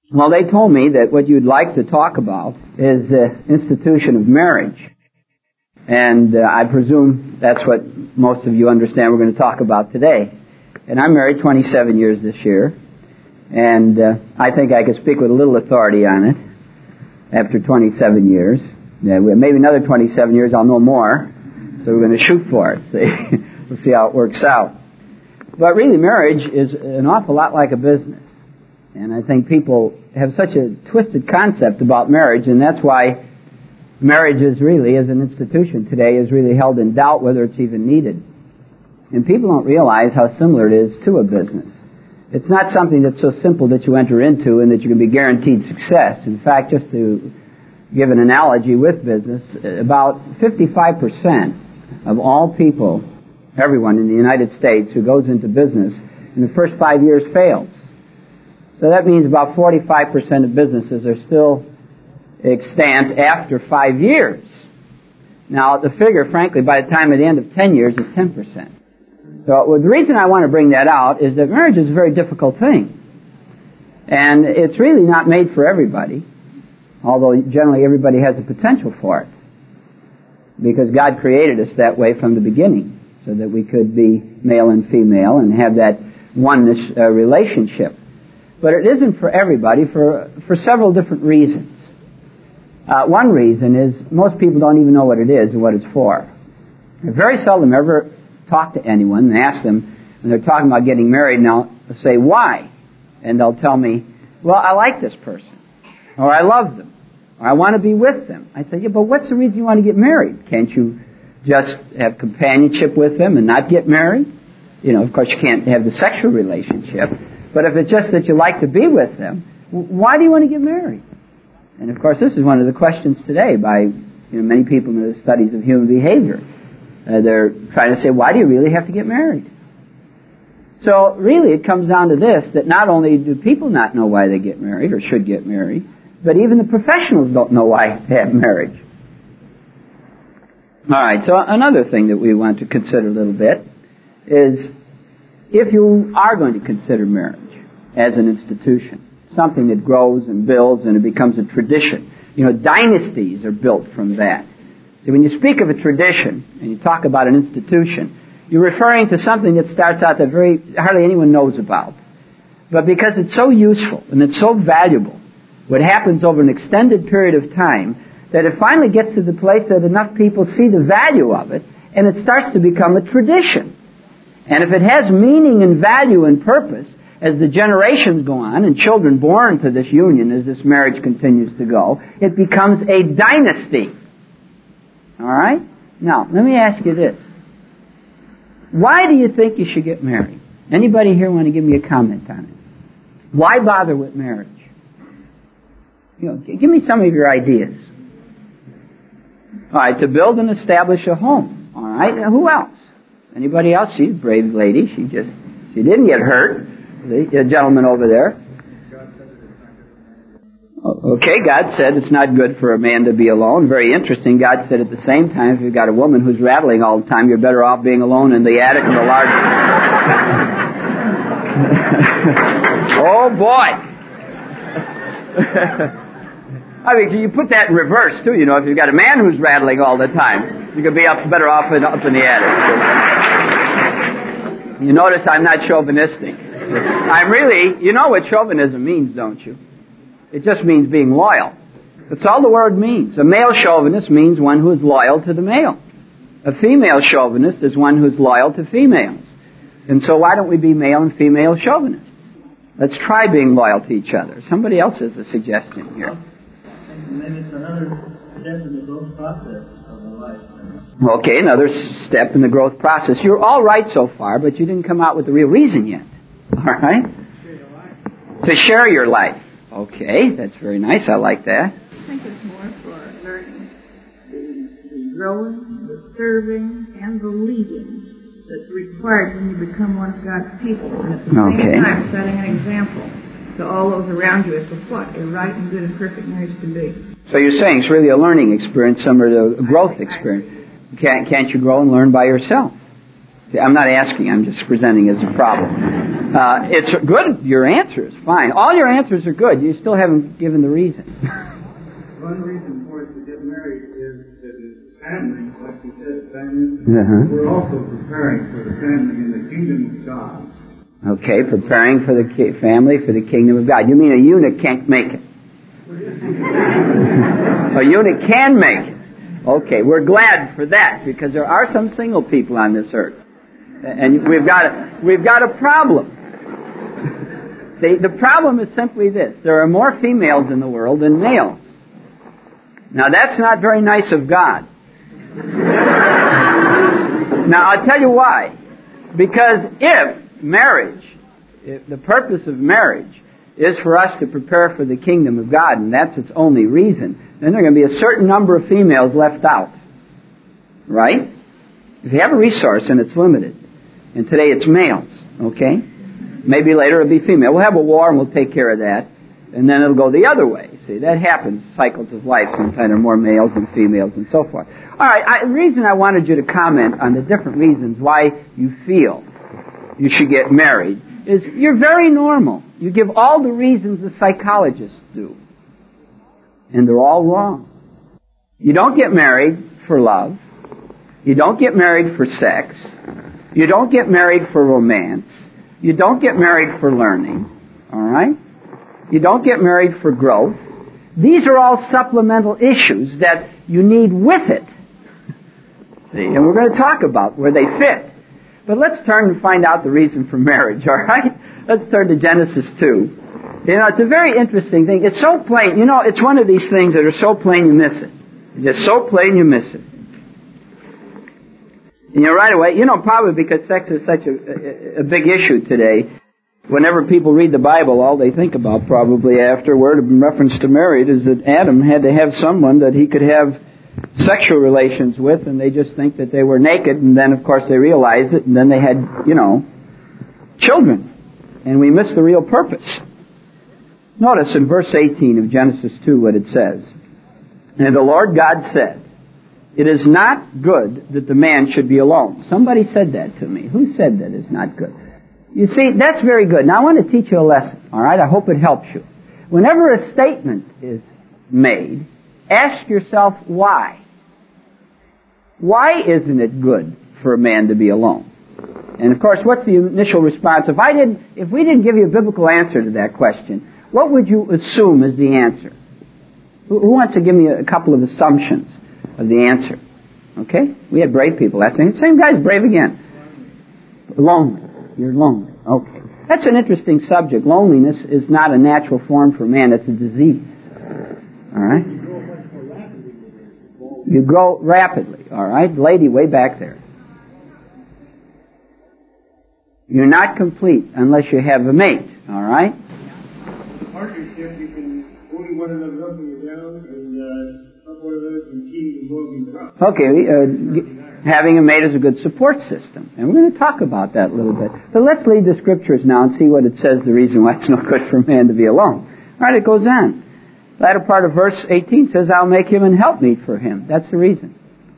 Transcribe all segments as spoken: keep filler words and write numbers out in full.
Well, they told me that what you'd like to talk about is the institution of marriage. And uh, I presume that's what most of you understand we're going to talk about today. And I'm married twenty-seven years this year. And uh, I think I could speak with a little authority on it after twenty-seven years. Yeah, maybe another twenty-seven years I'll know more. So we're going to shoot for it. See? We'll see how it works out. But really, marriage is an awful lot like a business. And I think people have such a twisted concept about marriage, and that's why marriage is really, as an institution today, is really held in doubt whether it's even needed. And people don't realize how similar it is to a business. It's not something that's so simple that you enter into and that you can be guaranteed success. In fact, just to give an analogy with business, about fifty-five percent of all people, everyone in the United States who goes into business in the first five years fails. So that means about forty-five percent of businesses are still extant after five years. Now, the figure, frankly, by the time at the end of ten years is ten percent. So well, the reason I want to bring that out is that marriage is a very difficult thing. And it's really not made for everybody, although generally everybody has a potential for it. Because God created us that way from the beginning, so that we could be male and female and have that oneness uh, relationship. But it isn't for everybody for for several different reasons. Uh, one reason is most people don't even know what it is and what it's for. I very seldom ever talk to anyone and ask them, when they're talking about getting married, and I'll say, why? And they'll tell me, well, I like this person, or I love them, or I want to be with them. I say, yeah, but what's the reason you want to get married? Can't you just have companionship with them and not get married? You know, of course, you can't have the sexual relationship. But if it's just that you like to be with them, why do you want to get married? And of course, this is one of the questions today by you know, many people in the studies of human behavior. Uh, they're trying to say, why do you really have to get married? So really it comes down to this, that not only do people not know why they get married or should get married, but even the professionals don't know why they have marriage. All right, so another thing that we want to consider a little bit is if you are going to consider marriage as an institution, something that grows and builds and it becomes a tradition. You know, dynasties are built from that. See, when you speak of a tradition and you talk about an institution, you're referring to something that starts out that very hardly anyone knows about. But because it's so useful and it's so valuable, what happens over an extended period of time, that it finally gets to the place that enough people see the value of it, and it starts to become a tradition. And if it has meaning and value and purpose, as the generations go on and children born to this union as this marriage continues to go, it becomes a dynasty. All right? Now, let me ask you this. Why do you think you should get married? Anybody here want to give me a comment on it? Why bother with marriage? You know, give me some of your ideas. All right, to build and establish a home. All right, now, who else? Anybody else? She's a brave lady. She just, she didn't get hurt. The gentleman over there. Okay, God said it's not good for a man to be alone. Very interesting. God said at the same time, if you've got a woman who's rattling all the time, you're better off being alone in the attic of the large... Oh, boy! I mean, you put that in reverse, too. You know, if you've got a man who's rattling all the time, you could be up better off in, up in the attic. You notice I'm not chauvinistic. I'm really, you know what chauvinism means, don't you? It just means being loyal. That's all the word means. A male chauvinist means one who is loyal to the male. A female chauvinist is one who is loyal to females. And so why don't we be male and female chauvinists? Let's try being loyal to each other. Somebody else has a suggestion here. And then it's another step in the growth process of the life. Okay, another step in the growth process. You're all right so far, but you didn't come out with the real reason yet. All right? To share your life. Okay, that's very nice. I like that. I think it's more for learning the, the growing, the serving, and the leading that's required when you become one of God's people. And at the same okay. time, setting an example to all those around you as to what a right and good and perfect marriage can be. So you're saying it's really a learning experience, similar to a growth experience. Can't, can't you grow and learn by yourself? See, I'm not asking, I'm just presenting as a problem. Uh, it's good, your answer is fine. All your answers are good. You still haven't given the reason. One reason for us to get married is that as family, like you said, family, uh-huh. we're also preparing for the family in the kingdom of God. Okay, preparing for the ki- family for the kingdom of God. You mean a eunuch can't make it? A eunuch can make it. Okay, we're glad for that, because there are some single people on this earth. And we've got a, we've got a problem. See, the problem is simply this. There are more females in the world than males. Now, that's not very nice of God. Now, I'll tell you why. Because if marriage, if the purpose of marriage is for us to prepare for the kingdom of God, and that's its only reason, then there are going to be a certain number of females left out. Right? If you have a resource and it's limited, and today it's males, okay? Maybe later it'll be female. We'll have a war and we'll take care of that, and then it'll go the other way. See, that happens, cycles of life. Sometimes there are more males than females and so forth. All right, I, the reason I wanted you to comment on the different reasons why you feel you should get married is you're very normal. You give all the reasons the psychologists do. And they're all wrong. You don't get married for love. You don't get married for sex. You don't get married for romance. You don't get married for learning. All right? You don't get married for growth. These are all supplemental issues that you need with it. See, and we're going to talk about where they fit. But let's turn and find out the reason for marriage, all right? Let's turn to Genesis two. You know, it's a very interesting thing. It's so plain. You know, it's one of these things that are so plain you miss it. It's just so plain you miss it. And you know, right away, you know, probably because sex is such a, a, a big issue today, whenever people read the Bible, all they think about probably afterward in reference to marriage is that Adam had to have someone that he could have sexual relations with, and they just think that they were naked, and then of course they realized it, and then they had, you know, children. And we miss the real purpose. Notice in verse eighteen of Genesis two what it says. And the Lord God said, "It is not good that the man should be alone." Somebody said that to me. Who said that it's not good? You see, that's very good. Now I want to teach you a lesson, all right? I hope it helps you. Whenever a statement is made, ask yourself why. Why isn't it good for a man to be alone? And of course, what's the initial response? If I didn't, if we didn't give you a biblical answer to that question, what would you assume is the answer? Who, who wants to give me a couple of assumptions of the answer? Okay? We had brave people. That's the same guy's brave again. Lonely. You're lonely. Okay. That's an interesting subject. Loneliness is not a natural form for man. It's a disease. All right? You grow rapidly. All right? Lady way back there. You're not complete unless you have a mate. All right? Partnership, you can hold one another up when you're down, and uh, up one another can keep you moving up. Okay, uh, having a mate is a good support system. And we're going to talk about that a little bit. But let's read the scriptures now and see what it says, the reason why it's no good for a man to be alone. All right, it goes on. The latter part of verse eighteen says, "I'll make him an helpmeet for him." That's the reason.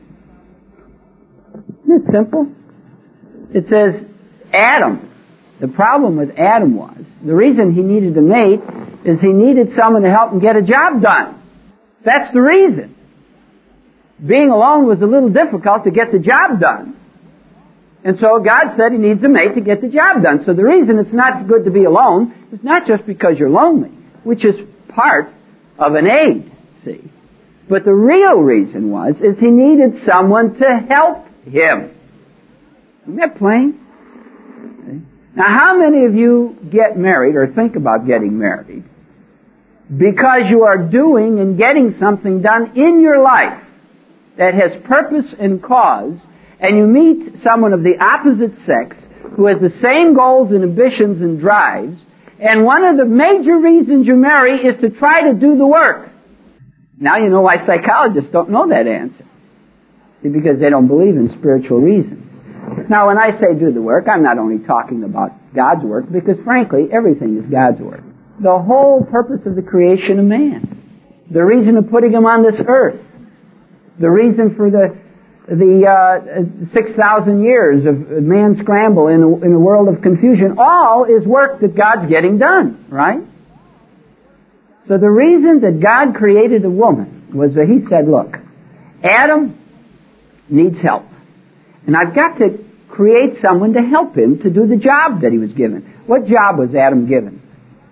Isn't it simple? It says, Adam. The problem with Adam was, the reason he needed a mate is he needed someone to help him get a job done. That's the reason. Being alone was a little difficult to get the job done. And so God said he needs a mate to get the job done. So the reason it's not good to be alone is not just because you're lonely, which is part of an aid, see. But the real reason was, is he needed someone to help him. Isn't that plain? Okay. Now, how many of you get married or think about getting married because you are doing and getting something done in your life that has purpose and cause, and you meet someone of the opposite sex who has the same goals and ambitions and drives, and one of the major reasons you marry is to try to do the work? Now you know why psychologists don't know that answer. See, because they don't believe in spiritual reasons. Now, when I say do the work, I'm not only talking about God's work, because frankly, everything is God's work. The whole purpose of the creation of man, the reason of putting him on this earth, the reason for the the uh, six thousand years of man's scramble in a, in a world of confusion, all is work that God's getting done, right? So the reason that God created a woman was that He said, look, Adam needs help. And I've got to create someone to help him to do the job that he was given. What job was Adam given?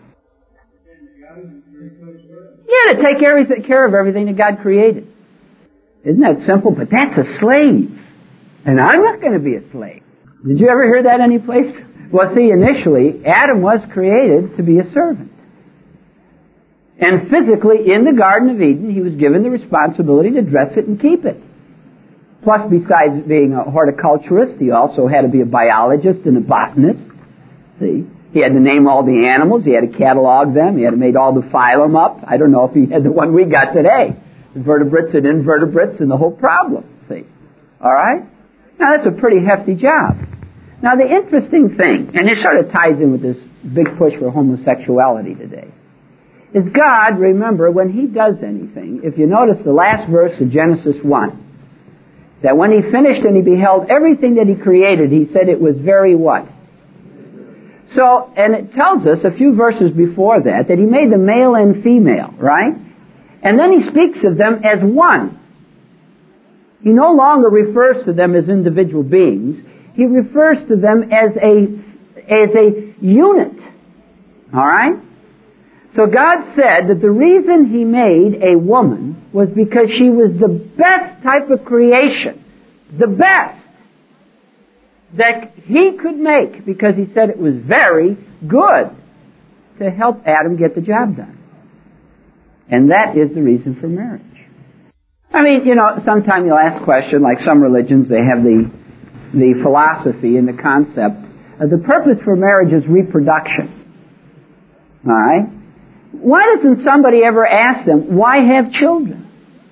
Yeah, to take everything, care of everything that God created. Isn't that simple? But that's a slave. And I'm not going to be a slave. Did you ever hear that anyplace? Well, see, initially, Adam was created to be a servant. And physically, in the Garden of Eden, he was given the responsibility to dress it and keep it. Plus, besides being a horticulturist, he also had to be a biologist and a botanist. See? He had to name all the animals. He had to catalog them. He had to make all the phylum up. I don't know if he had the one we got today. The vertebrates and invertebrates and the whole problem. See? All right? Now, that's a pretty hefty job. Now, the interesting thing, and it sort of ties in with this big push for homosexuality today, is God, remember, when He does anything, if you notice the last verse of Genesis one, that when He finished and He beheld everything that He created, He said it was very what? So, and it tells us a few verses before that, that He made the male and female, right? And then He speaks of them as one. He no longer refers to them as individual beings. He refers to them as a, as a unit. Alright? So God said that the reason He made a woman was because she was the best type of creation. The best that He could make, because He said it was very good to help Adam get the job done. And that is the reason for marriage. I mean, you know, sometimes you'll ask a question, like some religions, they have the, the philosophy and the concept. Uh, the purpose for marriage is reproduction. Alright? Why doesn't somebody ever ask them, why have children?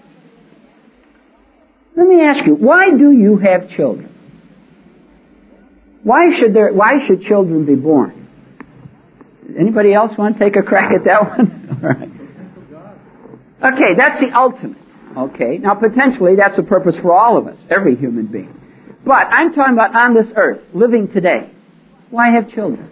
Let me ask you, why do you have children? Why should there, why should children be born? Anybody else want to take a crack at that one? All right. Okay, that's the ultimate. Okay, now potentially that's the purpose for all of us, every human being. But I'm talking about on this earth, living today. Why have children?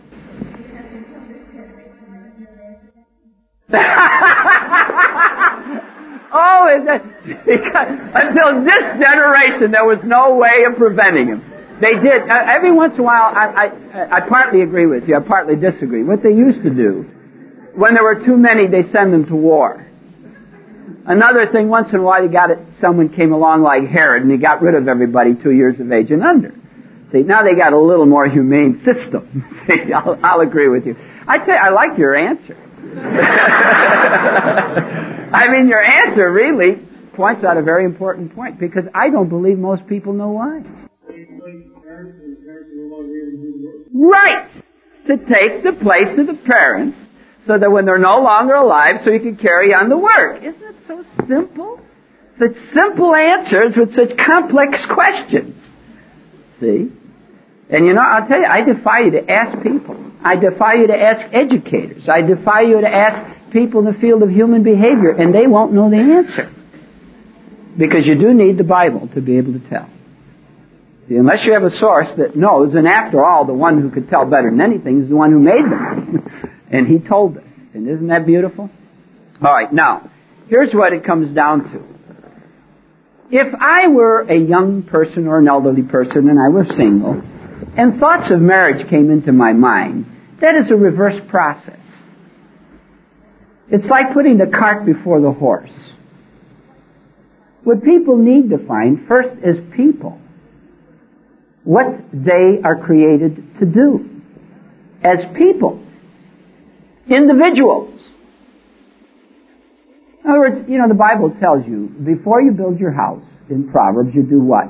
Oh, is that, because until this generation there was no way of preventing him. They did. Uh, every once in a while, I, I, I partly agree with you, I partly disagree. What they used to do, when there were too many, they send them to war. Another thing, once in a while, you got it, someone came along like Herod, and he got rid of everybody two years of age and under. See, now they got a little more humane system. See, I'll, I'll agree with you. I tell you, I like your answer. I mean, your answer really points out a very important point, because I don't believe most people know why. Right! To take the place of the parents, so that when they're no longer alive, so you can carry on the work. Isn't it so simple? Such simple answers with such complex questions. See? And you know, I'll tell you, I defy you to ask people. I defy you to ask educators. I defy you to ask people in the field of human behavior, and they won't know the answer. Because you do need the Bible to be able to tell. See, unless you have a source that knows, and after all, the one who could tell better than anything is the one who made them. And He told us. And isn't that beautiful? All right, now, here's what it comes down to. If I were a young person or an elderly person and I was single, and thoughts of marriage came into my mind, that is a reverse process. It's like putting the cart before the horse. What people need to find first is people, what they are created to do as people, individuals. In other words, you know, the Bible tells you, before you build your house, in Proverbs, you do what?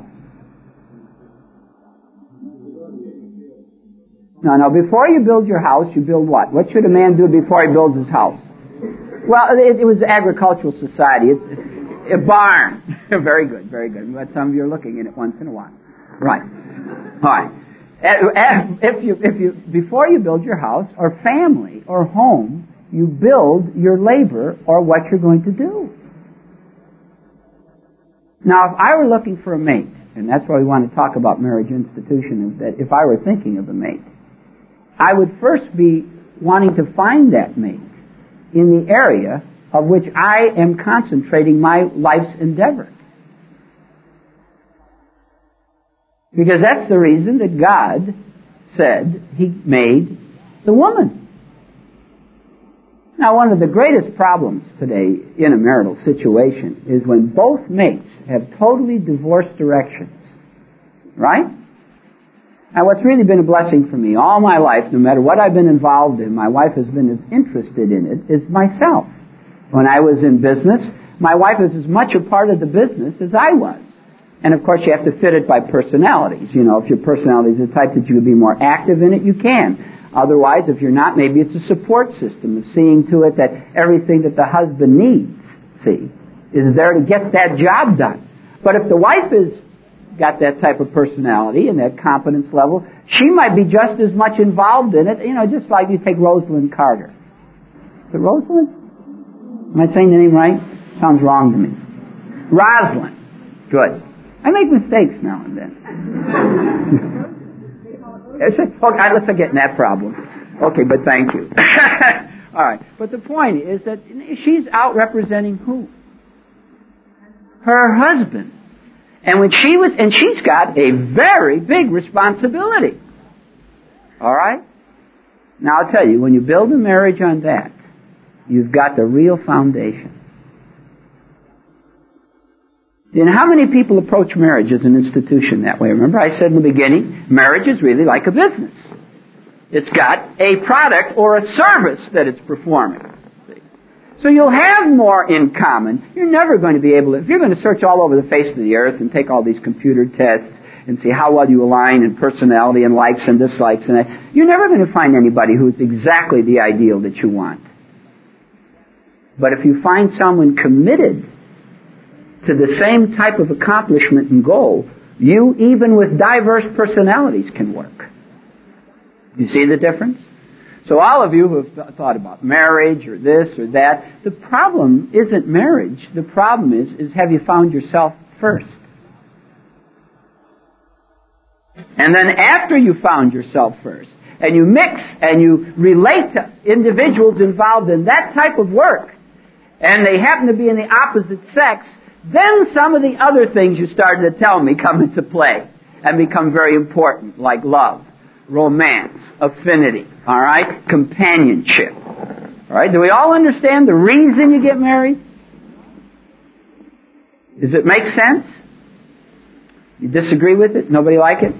No, no, before you build your house, you build what? What should a man do before he builds his house? Well, it, it was an agricultural society. It's a barn. Very good, very good. But some of you are looking in it once in a while. Right. All right. If you, if you, before you build your house or family or home, you build your labor or what you're going to do. Now, if I were looking for a mate, and that's why we want to talk about marriage institution, is that if I were thinking of a mate, I would first be wanting to find that mate in the area of which I am concentrating my life's endeavor. Because that's the reason that God said He made the woman. Now, one of the greatest problems today in a marital situation is when both mates have totally divorced directions. Right? Now, what's really been a blessing for me all my life, no matter what I've been involved in, my wife has been as interested in it, is myself. When I was in business, my wife was as much a part of the business as I was. And of course, you have to fit it by personalities. You know, if your personality is the type that you would be more active in it, you can. Otherwise, if you're not, maybe it's a support system of seeing to it that everything that the husband needs, see, is there to get that job done. But if the wife has got that type of personality and that competence level, she might be just as much involved in it, you know, just like you take Rosalind Carter. Is it Rosalind? Am I saying the name right? Sounds wrong to me. Rosalind. Good. I make mistakes now and then. Okay, let's not get in that problem. Okay, but thank you. All right. But the point is that she's out representing who? Her husband. And when she was, and she's got a very big responsibility. All right? Now I'll tell you, when you build a marriage on that, you've got the real foundation. You know, how many people approach marriage as an institution that way? Remember I said in the beginning, marriage is really like a business. It's got a product or a service that it's performing. So you'll have more in common. You're never going to be able to, if you're going to search all over the face of the earth and take all these computer tests and see how well you align in personality and likes and dislikes and that, you're never going to find anybody who's exactly the ideal that you want. But if you find someone committed to the same type of accomplishment and goal, you, even with diverse personalities, can work. You see the difference? So all of you who have th- thought about marriage or this or that, the problem isn't marriage. The problem is, is have you found yourself first? And then after you found yourself first, and you mix and you relate to individuals involved in that type of work, and they happen to be in the opposite sex, then some of the other things you started to tell me come into play and become very important, like love, romance, affinity, all right, companionship. All right, do we all understand the reason you get married? Does it make sense? You disagree with it? Nobody like it?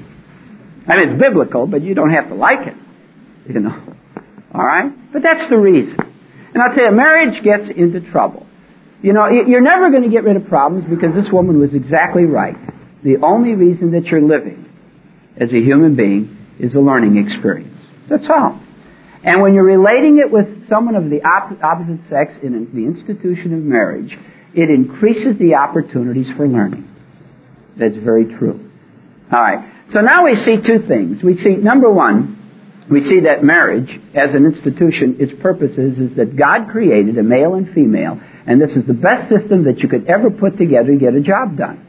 I mean, it's biblical, but you don't have to like it, you know. All right? But that's the reason. And I'll tell you, marriage gets into trouble. You know, you're never going to get rid of problems because this woman was exactly right. The only reason that you're living as a human being is a learning experience. That's all. And when you're relating it with someone of the op- opposite sex in the institution of marriage, it increases the opportunities for learning. That's very true. All right. So now we see two things. We see, number one, we see that marriage as an institution, its purpose is, is that God created a male and female, and this is the best system that you could ever put together to get a job done.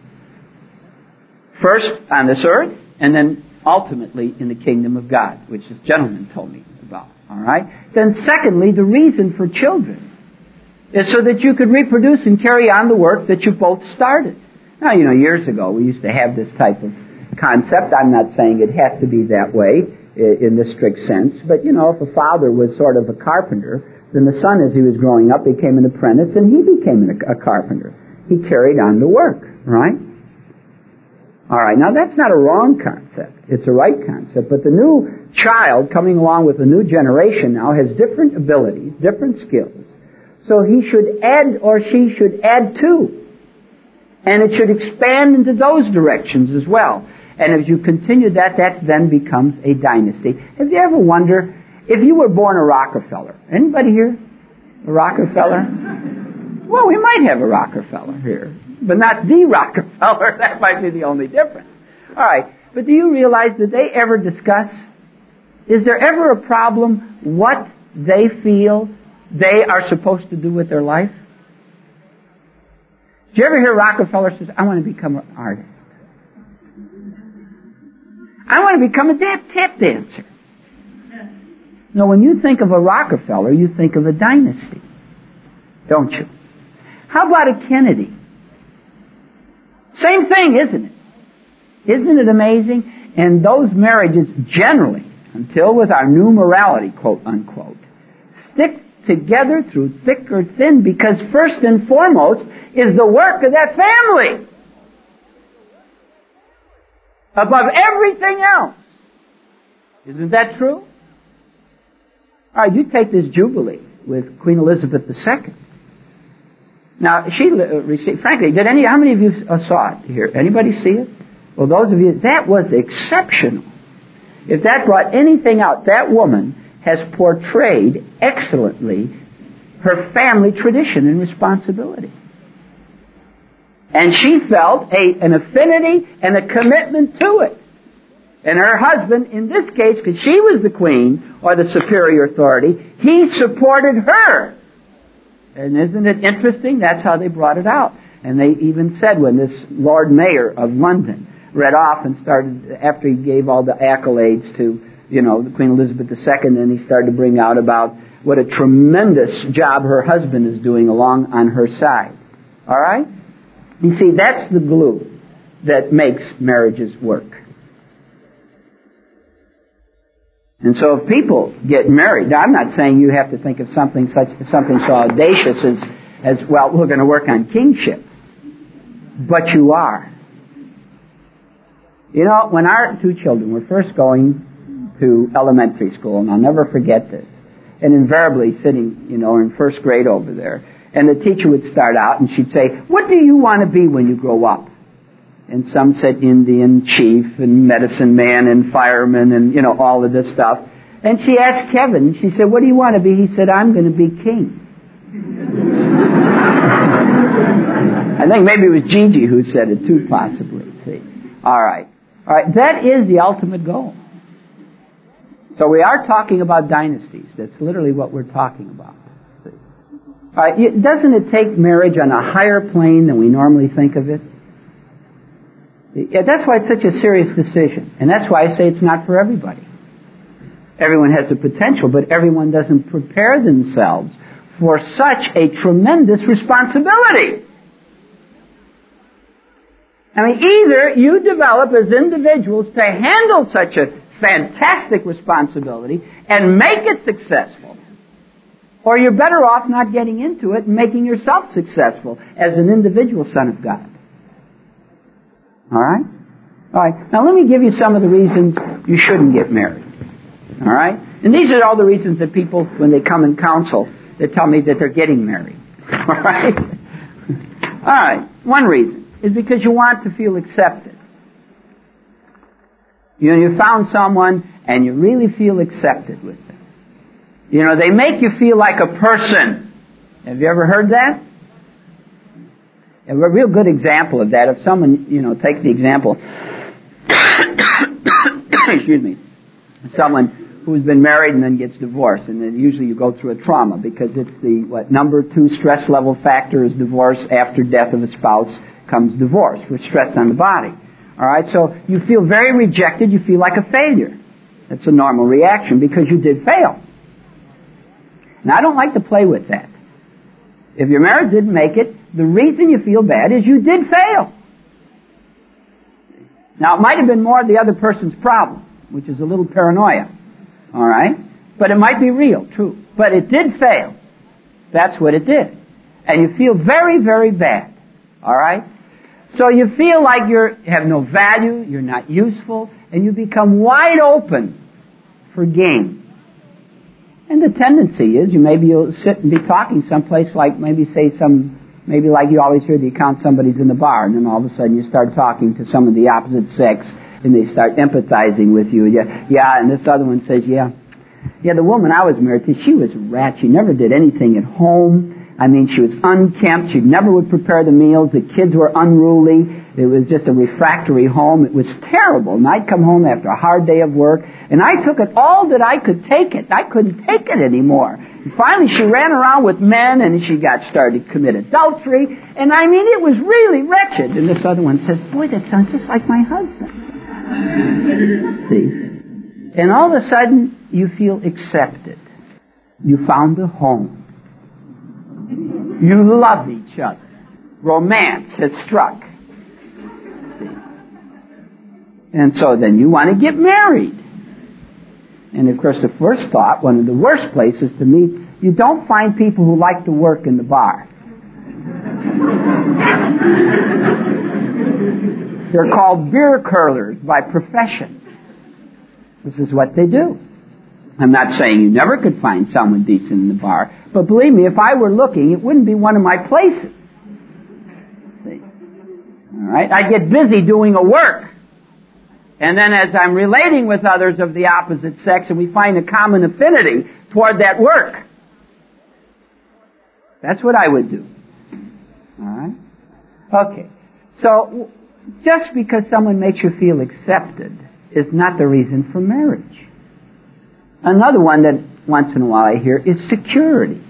First on this earth, and then ultimately in the kingdom of God, which this gentleman told me about. All right? Then secondly, the reason for children is so that you could reproduce and carry on the work that you both started. Now, you know, years ago we used to have this type of concept. I'm not saying it has to be that way in this strict sense, but, you know, if a father was sort of a carpenter, then the son, as he was growing up, became an apprentice, and he became a carpenter. He carried on the work, right? All right, now that's not a wrong concept. It's a right concept, but the new child coming along with the new generation now has different abilities, different skills. So he should add, or she should add to. And it should expand into those directions as well. And as you continue that, that then becomes a dynasty. Have you ever wondered, if you were born a Rockefeller, anybody here a Rockefeller? Well, we might have a Rockefeller here, but not the Rockefeller. That might be the only difference. All right, but do you realize, did they ever discuss, is there ever a problem what they feel they are supposed to do with their life? Did you ever hear Rockefeller says, I want to become an artist? I want to become a tap, tap dancer. Now, when you think of a Rockefeller, you think of a dynasty, don't you? How about a Kennedy? Same thing, isn't it? Isn't it amazing? And those marriages generally, until with our new morality, quote unquote, stick together through thick or thin because first and foremost is the work of that family. Above everything else. Isn't that true? All right, you take this Jubilee with Queen Elizabeth the Second. Now, she received, frankly, did any, how many of you saw it here? Anybody see it? Well, those of you, that was exceptional. If that brought anything out, that woman has portrayed excellently her family tradition and responsibility. And she felt a, an affinity and a commitment to it. And her husband, in this case, because she was the queen or the superior authority, he supported her. And isn't it interesting? That's how they brought it out. And they even said when this Lord Mayor of London read off and started, after he gave all the accolades to, you know, Queen Elizabeth the Second, and he started to bring out about what a tremendous job her husband is doing along on her side. All right? You see, that's the glue that makes marriages work. And so if people get married, now I'm not saying you have to think of something such something so audacious as, as well, we're going to work on kingship. But you are. You know, when our two children were first going to elementary school, and I'll never forget this, and invariably sitting, you know, in first grade over there, and the teacher would start out and she'd say, what do you want to be when you grow up? And some said Indian chief and medicine man and fireman and, you know, all of this stuff. And she asked Kevin, she said, what do you want to be? He said, I'm going to be king. I think maybe it was Gigi who said it too, possibly. See? All right. All right. That is the ultimate goal. So we are talking about dynasties. That's literally what we're talking about. See? All right. Doesn't it take marriage on a higher plane than we normally think of it? Yeah, that's why it's such a serious decision. And that's why I say it's not for everybody. Everyone has the potential, but everyone doesn't prepare themselves for such a tremendous responsibility. I mean, either you develop as individuals to handle such a fantastic responsibility and make it successful, or you're better off not getting into it and making yourself successful as an individual son of God. All right? All right. Now let me give you some of the reasons you shouldn't get married. All right? And these are all the reasons that people, when they come in counsel, they tell me that they're getting married. All right? All right. One reason is because you want to feel accepted. You know, you found someone and you really feel accepted with them. You know, they make you feel like a person. Have you ever heard that? A real good example of that, if someone, you know, take the example, excuse me, someone who's been married and then gets divorced, and then usually you go through a trauma because it's the, what, number two stress level factor is divorce. After death of a spouse comes divorce, with stress on the body. All right, so you feel very rejected, you feel like a failure. That's a normal reaction because you did fail. Now, I don't like to play with that. If your marriage didn't make it, the reason you feel bad is you did fail. Now, it might have been more the other person's problem, which is a little paranoia. All right? But it might be real, true. But it did fail. That's what it did. And you feel very, very bad. All right? So you feel like you have no value, you're not useful, and you become wide open for game. And the tendency is, you maybe you'll sit and be talking someplace like, maybe say some, maybe like you always hear the account somebody's in the bar, and then all of a sudden you start talking to some of the opposite sex, and they start empathizing with you. Yeah, yeah, and this other one says, yeah, yeah, the woman I was married to, she was a rat. She never did anything at home. I mean, she was unkempt. She never would prepare the meals. The kids were unruly. It was just a refractory home. It was terrible. And I'd come home after a hard day of work, and I took it all that I could take it. I couldn't take it anymore. And finally, she ran around with men, and she got started to commit adultery. And I mean, it was really wretched. And this other one says, boy, that sounds just like my husband. See? And all of a sudden, you feel accepted. You found a home. You love each other. Romance has struck. See? And so then you want to get married. And of course, the first thought, one of the worst places to meet, you don't find people who like to work in the bar. They're called beer curlers by profession. This is what they do. I'm not saying you never could find someone decent in the bar, but believe me, if I were looking, it wouldn't be one of my places. See? All right? I get busy doing a work. And then as I'm relating with others of the opposite sex, and we find a common affinity toward that work. That's what I would do. All right? Okay. So, just because someone makes you feel accepted is not the reason for marriage. Another one that once in a while I hear is security.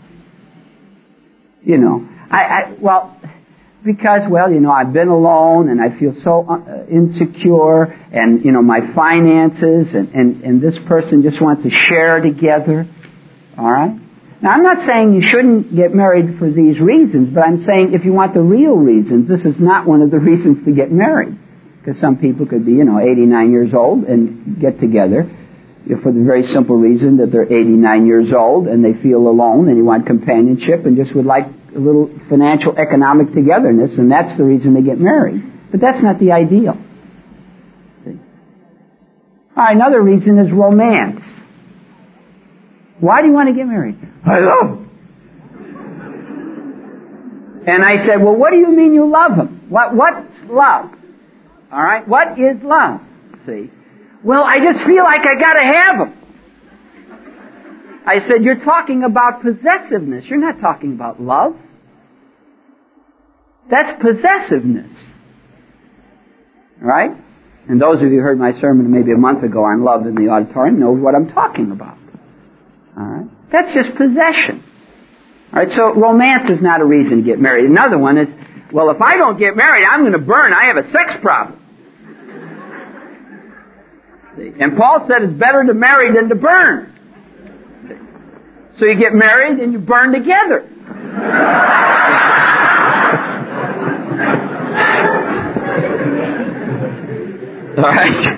You know, I, I well, because, well, you know, I've been alone and I feel so uh, insecure and, you know, my finances and, and, and this person just wants to share together. All right? Now, I'm not saying you shouldn't get married for these reasons, but I'm saying if you want the real reasons, this is not one of the reasons to get married. Because some people could be, you know, eighty-nine years old and get together for the very simple reason that they're eighty-nine years old and they feel alone and you want companionship and just would like a little financial economic togetherness, and that's the reason they get married. But that's not the ideal. See? All right, another reason is romance. Why do you want to get married? I love him. And I said, well, what do you mean you love him? What, what's love? All right, what is love? See? Well, I just feel like I gotta have him. I said, you're talking about possessiveness. You're not talking about love. That's possessiveness. Right? And those of you who heard my sermon maybe a month ago on love in the auditorium know what I'm talking about. All right? That's just possession. All right, so romance is not a reason to get married. Another one is, well, if I don't get married, I'm going to burn. I have a sex problem. See? And Paul said it's better to marry than to burn. See? So you get married and you burn together. All right.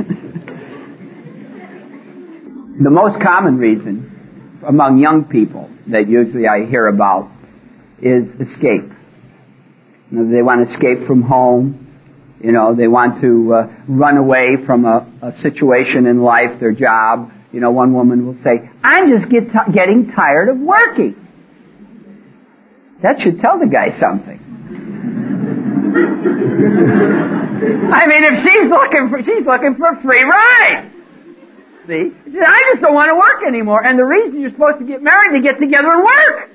The most common reason among young people that usually I hear about is escape. You know, they want to escape from home. You know, they want to uh, run away from a, a situation in life, their job. You know, one woman will say, I'm just get t- getting tired of working. That should tell the guy something. I mean, if she's looking for, she's looking for a free ride. See? She said, I just don't want to work anymore. And the reason you're supposed to get married is to get together and work.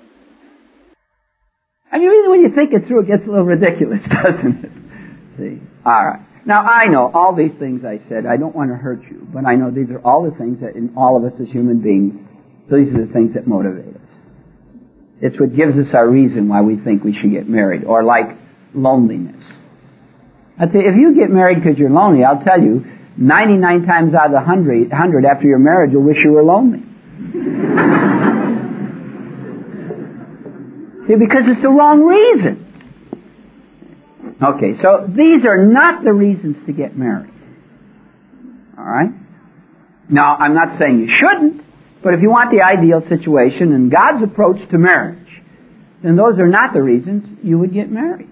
I mean, when you think it through, it gets a little ridiculous, doesn't it? See? All right. Now, I know all these things I said, I don't want to hurt you, but I know these are all the things that in all of us as human beings, these are the things that motivate us. It's what gives us our reason why we think we should get married, or like loneliness. I tell you, if you get married because you're lonely, I'll tell you, ninety-nine times out of the hundred, hundred after your marriage, you'll wish you were lonely. See, because it's the wrong reason. Okay, so these are not the reasons to get married. All right? Now, I'm not saying you shouldn't, but if you want the ideal situation and God's approach to marriage, then those are not the reasons you would get married.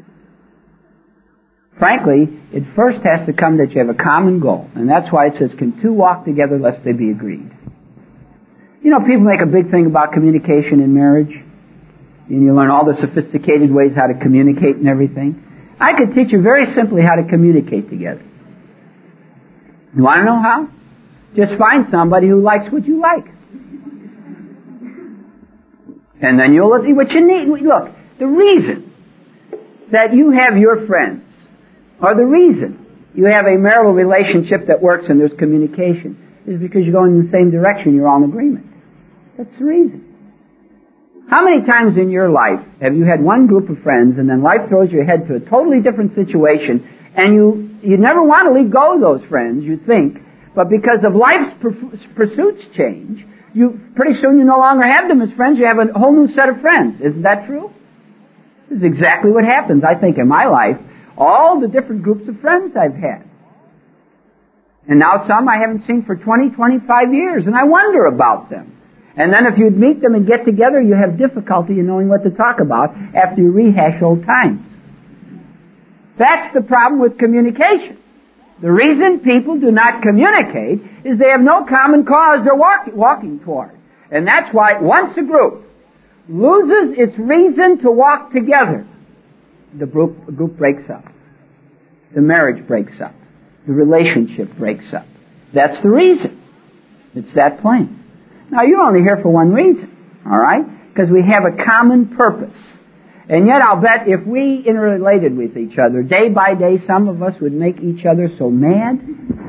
Frankly, it first has to come that you have a common goal. And that's why it says, can two walk together lest they be agreed? You know, people make a big thing about communication in marriage. And you learn all the sophisticated ways how to communicate and everything. I could teach you very simply how to communicate together. You want to know how? Just find somebody who likes what you like. And then you'll see what you need. Look, the reason that you have your friends, or the reason you have a marital relationship that works and there's communication, is because you're going in the same direction, you're all in agreement. That's the reason. How many times in your life have you had one group of friends and then life throws your head to a totally different situation and you you never want to leave go of those friends, you think, but because of life's pursuits change, you pretty soon you no longer have them as friends, you have a whole new set of friends. Isn't that true? This is exactly what happens, I think, in my life. All the different groups of friends I've had. And now some I haven't seen for twenty, twenty-five years, and I wonder about them. And then if you'd meet them and get together, you have difficulty in knowing what to talk about after you rehash old times. That's the problem with communication. The reason people do not communicate is they have no common cause they're walk, walking toward. And that's why once a group loses its reason to walk together, the group, the group breaks up. The marriage breaks up. The relationship breaks up. That's the reason. It's that plain. Now, you're only here for one reason, all right? Because we have a common purpose. And yet, I'll bet if we interrelated with each other, day by day, some of us would make each other so mad.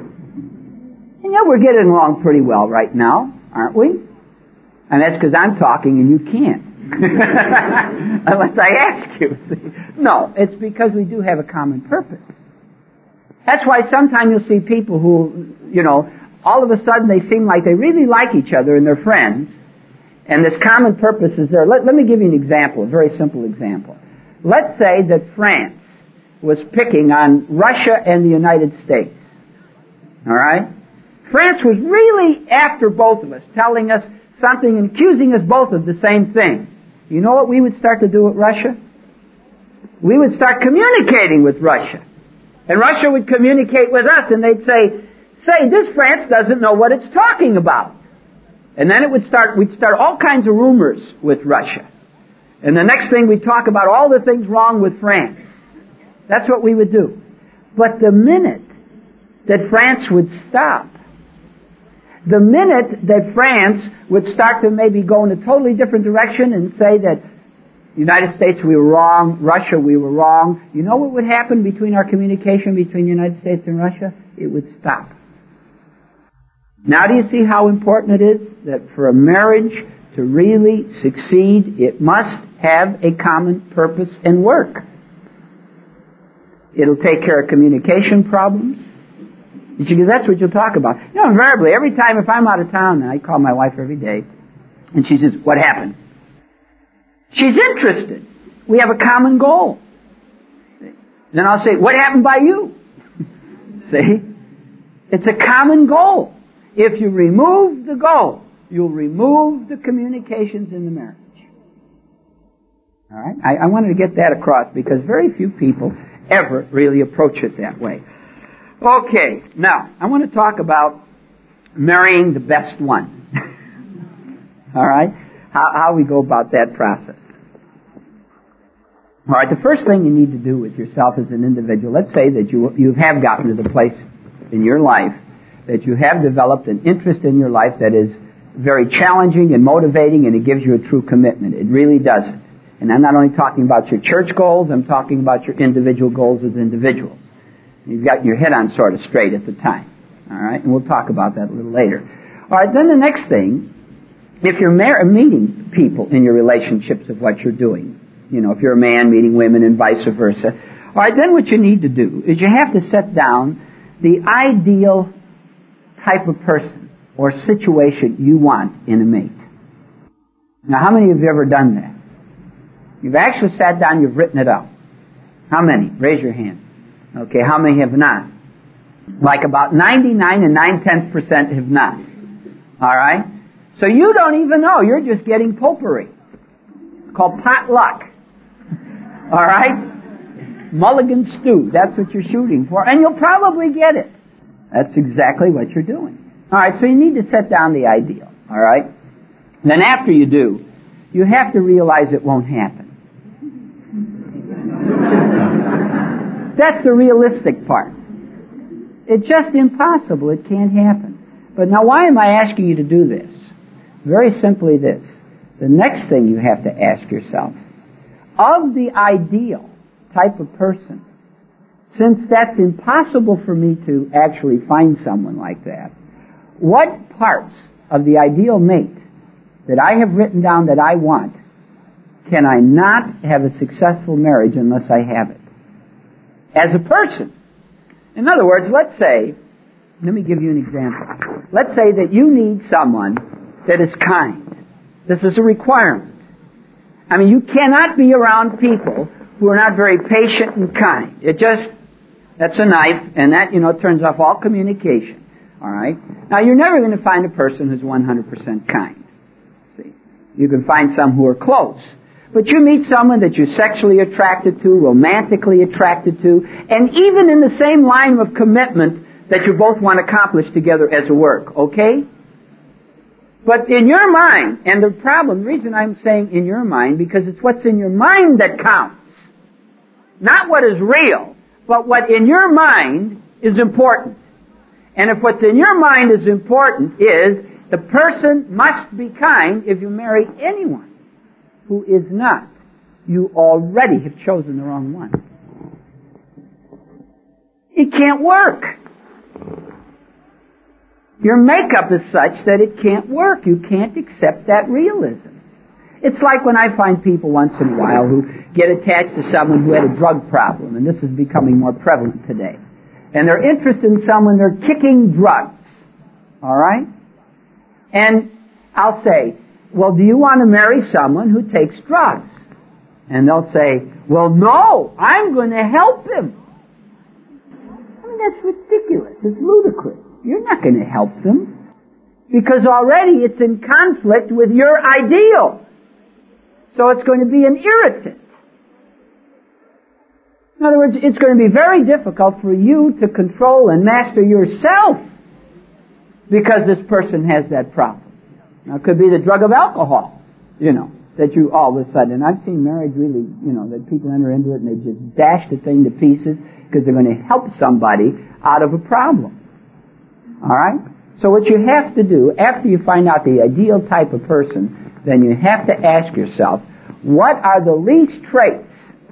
And yet, we're getting along pretty well right now, aren't we? And that's because I'm talking and you can't. Unless I ask you. No, it's because we do have a common purpose. That's why sometimes you'll see people who, you know, all of a sudden they seem like they really like each other and they're friends, and this common purpose is there. Let, let me give you an example, a very simple example. Let's say that France was picking on Russia and the United States. All right? France was really after both of us, telling us something and accusing us both of the same thing. You know what we would start to do with Russia? We would start communicating with Russia. And Russia would communicate with us, and they'd say, say, this France doesn't know what it's talking about. And then it would start, we'd start all kinds of rumors with Russia. And the next thing we'd talk about all the things wrong with France. That's what we would do. But the minute that France would stop, the minute that France would start to maybe go in a totally different direction and say that United States, we were wrong, Russia, we were wrong, you know what would happen between our communication between the United States and Russia? It would stop. Now do you see how important it is that for a marriage to really succeed, it must have a common purpose and work. It'll take care of communication problems. Because that's what you'll talk about. You know, invariably, every time if I'm out of town, and I call my wife every day, and she says, what happened? She's interested. We have a common goal. Then I'll say, what happened by you? See? It's a common goal. If you remove the goal, you'll remove the communications in the marriage. All right? I, I wanted to get that across because very few people ever really approach it that way. Okay, now, I want to talk about marrying the best one. All right? How, how we go about that process. All right, the first thing you need to do with yourself as an individual, let's say that you you have gotten to the place in your life that you have developed an interest in your life that is very challenging and motivating, and it gives you a true commitment. It really does it. And I'm not only talking about your church goals, I'm talking about your individual goals as individuals. You've got your head on sort of straight at the time. All right, and we'll talk about that a little later. All right, then the next thing, if you're mar- meeting people in your relationships of what you're doing, you know, if you're a man meeting women and vice versa, all right, then what you need to do is you have to set down the ideal type of person or situation you want in a mate. Now, how many of you have ever done that? You've actually sat down, you've written it out. How many? Raise your hand. Okay, how many have not? Like about ninety-nine and nine-tenths percent have not. All right? So you don't even know. You're just getting potpourri. It's called potluck. All right? Mulligan stew. That's what you're shooting for. And you'll probably get it. That's exactly what you're doing. All right, so you need to set down the ideal. All right? Then after you do, you have to realize it won't happen. That's the realistic part. It's just impossible. It can't happen. But now why am I asking you to do this? Very simply this. The next thing you have to ask yourself, of the ideal type of person, since that's impossible for me to actually find someone like that, what parts of the ideal mate that I have written down that I want can I not have a successful marriage unless I have it? As a person. In other words, let's say, let me give you an example. Let's say that you need someone that is kind. This is a requirement. I mean, you cannot be around people who are not very patient and kind. It just, that's a knife, and that, you know, turns off all communication. All right? Now, you're never going to find a person who's one hundred percent kind. See? You can find some who are close. But you meet someone that you're sexually attracted to, romantically attracted to, and even in the same line of commitment that you both want to accomplish together as a work, okay? But in your mind, and the problem, the reason I'm saying in your mind, because it's what's in your mind that counts. Not what is real, but what in your mind is important. And if what's in your mind is important is the person must be kind. If you marry anyone who is not, you already have chosen the wrong one. It can't work. Your makeup is such that it can't work. You can't accept that realism. It's like when I find people once in a while who get attached to someone who had a drug problem, and this is becoming more prevalent today. And they're interested in someone, they're kicking drugs. All right? And I'll say, well, do you want to marry someone who takes drugs? And they'll say, well, no, I'm going to help him. I mean, that's ridiculous. It's ludicrous. You're not going to help them because already it's in conflict with your ideal. So it's going to be an irritant. In other words, it's going to be very difficult for you to control and master yourself because this person has that problem. Now, it could be the drug of alcohol, you know, that you all of a sudden, and I've seen marriage really, you know, that people enter into it and they just dash the thing to pieces because they're going to help somebody out of a problem. All right? So what you have to do, after you find out the ideal type of person, then you have to ask yourself, what are the least traits,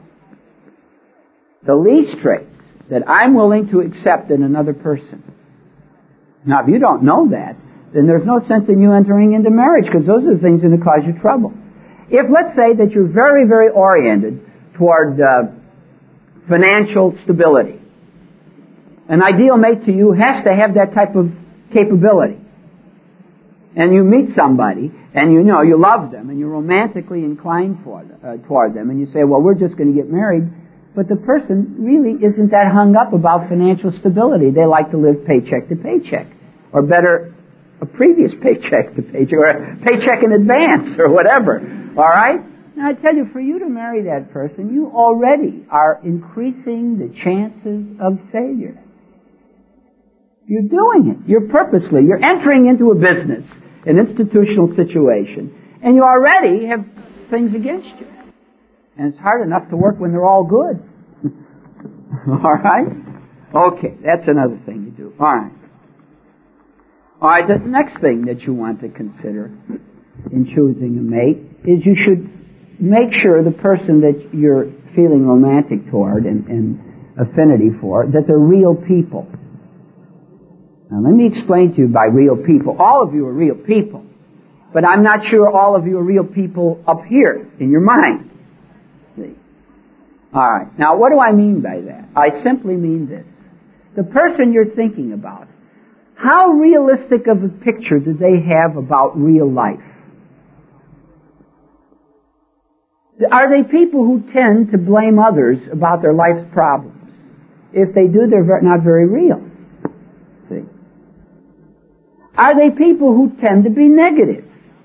the least traits that I'm willing to accept in another person? Now, if you don't know that, then there's no sense in you entering into marriage because those are the things that will cause you trouble. If, let's say, that you're very, very oriented toward uh, financial stability, an ideal mate to you has to have that type of capability. And you meet somebody, and you know you love them, and you're romantically inclined for them, uh, toward them, and you say, well, we're just going to get married. But the person really isn't that hung up about financial stability. They like to live paycheck to paycheck. Or better, a previous paycheck to paycheck, or a paycheck in advance, or whatever. All right? Now, I tell you, for you to marry that person, you already are increasing the chances of failure. You're doing it. You're purposely. You're entering into a business, an institutional situation, and you already have things against you. And it's hard enough to work when they're all good. All right? Okay, that's another thing you do. All right. All right, the next thing that you want to consider in choosing a mate is you should make sure the person that you're feeling romantic toward and, and affinity for, that they're real people. Now, let me explain to you by real people. All of you are real people. But I'm not sure all of you are real people up here in your mind. See? All right. Now, what do I mean by that? I simply mean this. The person you're thinking about, how realistic of a picture do they have about real life? Are they people who tend to blame others about their life's problems? If they do, they're not very real. See? Are they people who tend to be negative?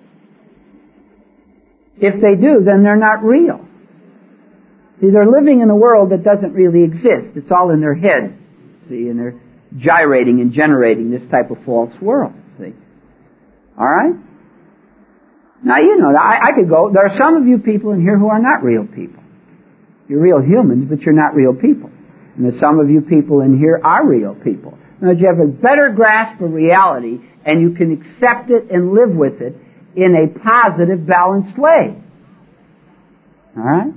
If they do, then they're not real. See, they're living in a world that doesn't really exist. It's all in their head. See, and they're gyrating and generating this type of false world. See? All right? Now, you know, I, I could go, there are some of you people in here who are not real people. You're real humans, but you're not real people. And there's some of you people in here are real people. Now, you have a better grasp of reality, and you can accept it and live with it in a positive, balanced way. All right?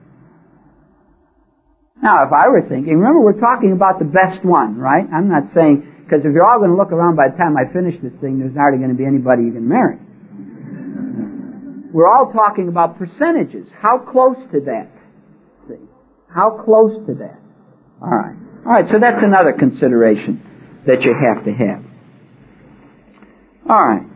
Now, if I were thinking, remember we're talking about the best one, right? I'm not saying, because if you're all going to look around by the time I finish this thing, there's hardly going to be anybody you can marry. We're all talking about percentages. How close to that? See? How close to that? All right. All right, so that's another consideration that you have to have. All right.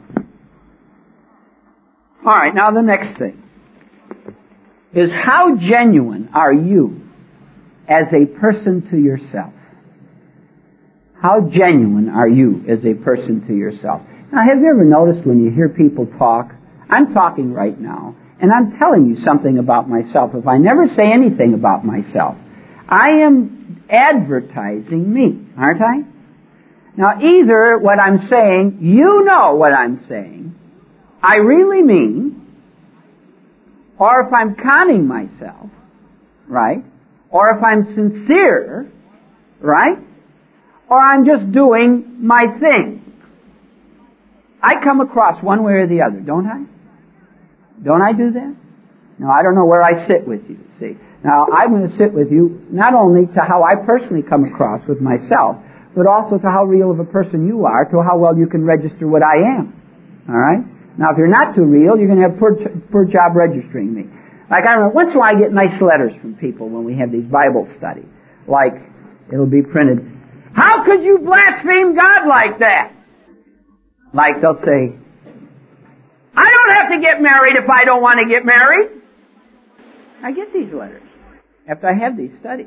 All right, now the next thing is, how genuine are you as a person to yourself? How genuine are you as a person to yourself? Now, have you ever noticed when you hear people talk, I'm talking right now, and I'm telling you something about myself. If I never say anything about myself, I am advertising me, aren't I? Now, either what I'm saying, you know what I'm saying, I really mean, or if I'm conning myself, right? Or if I'm sincere, right? Or I'm just doing my thing. I come across one way or the other, don't I? Don't I do that? Now, I don't know where I sit with you, see. Now, I'm going to sit with you not only to how I personally come across with myself, but also to how real of a person you are, to how well you can register what I am. All right? Now, if you're not too real, you're going to have poor, poor job registering me. Like, I remember, once in a while I get nice letters from people when we have these Bible studies. Like, it'll be printed, "How could you blaspheme God like that?" Like, they'll say, "I don't have to get married if I don't want to get married." I get these letters after I have these studies.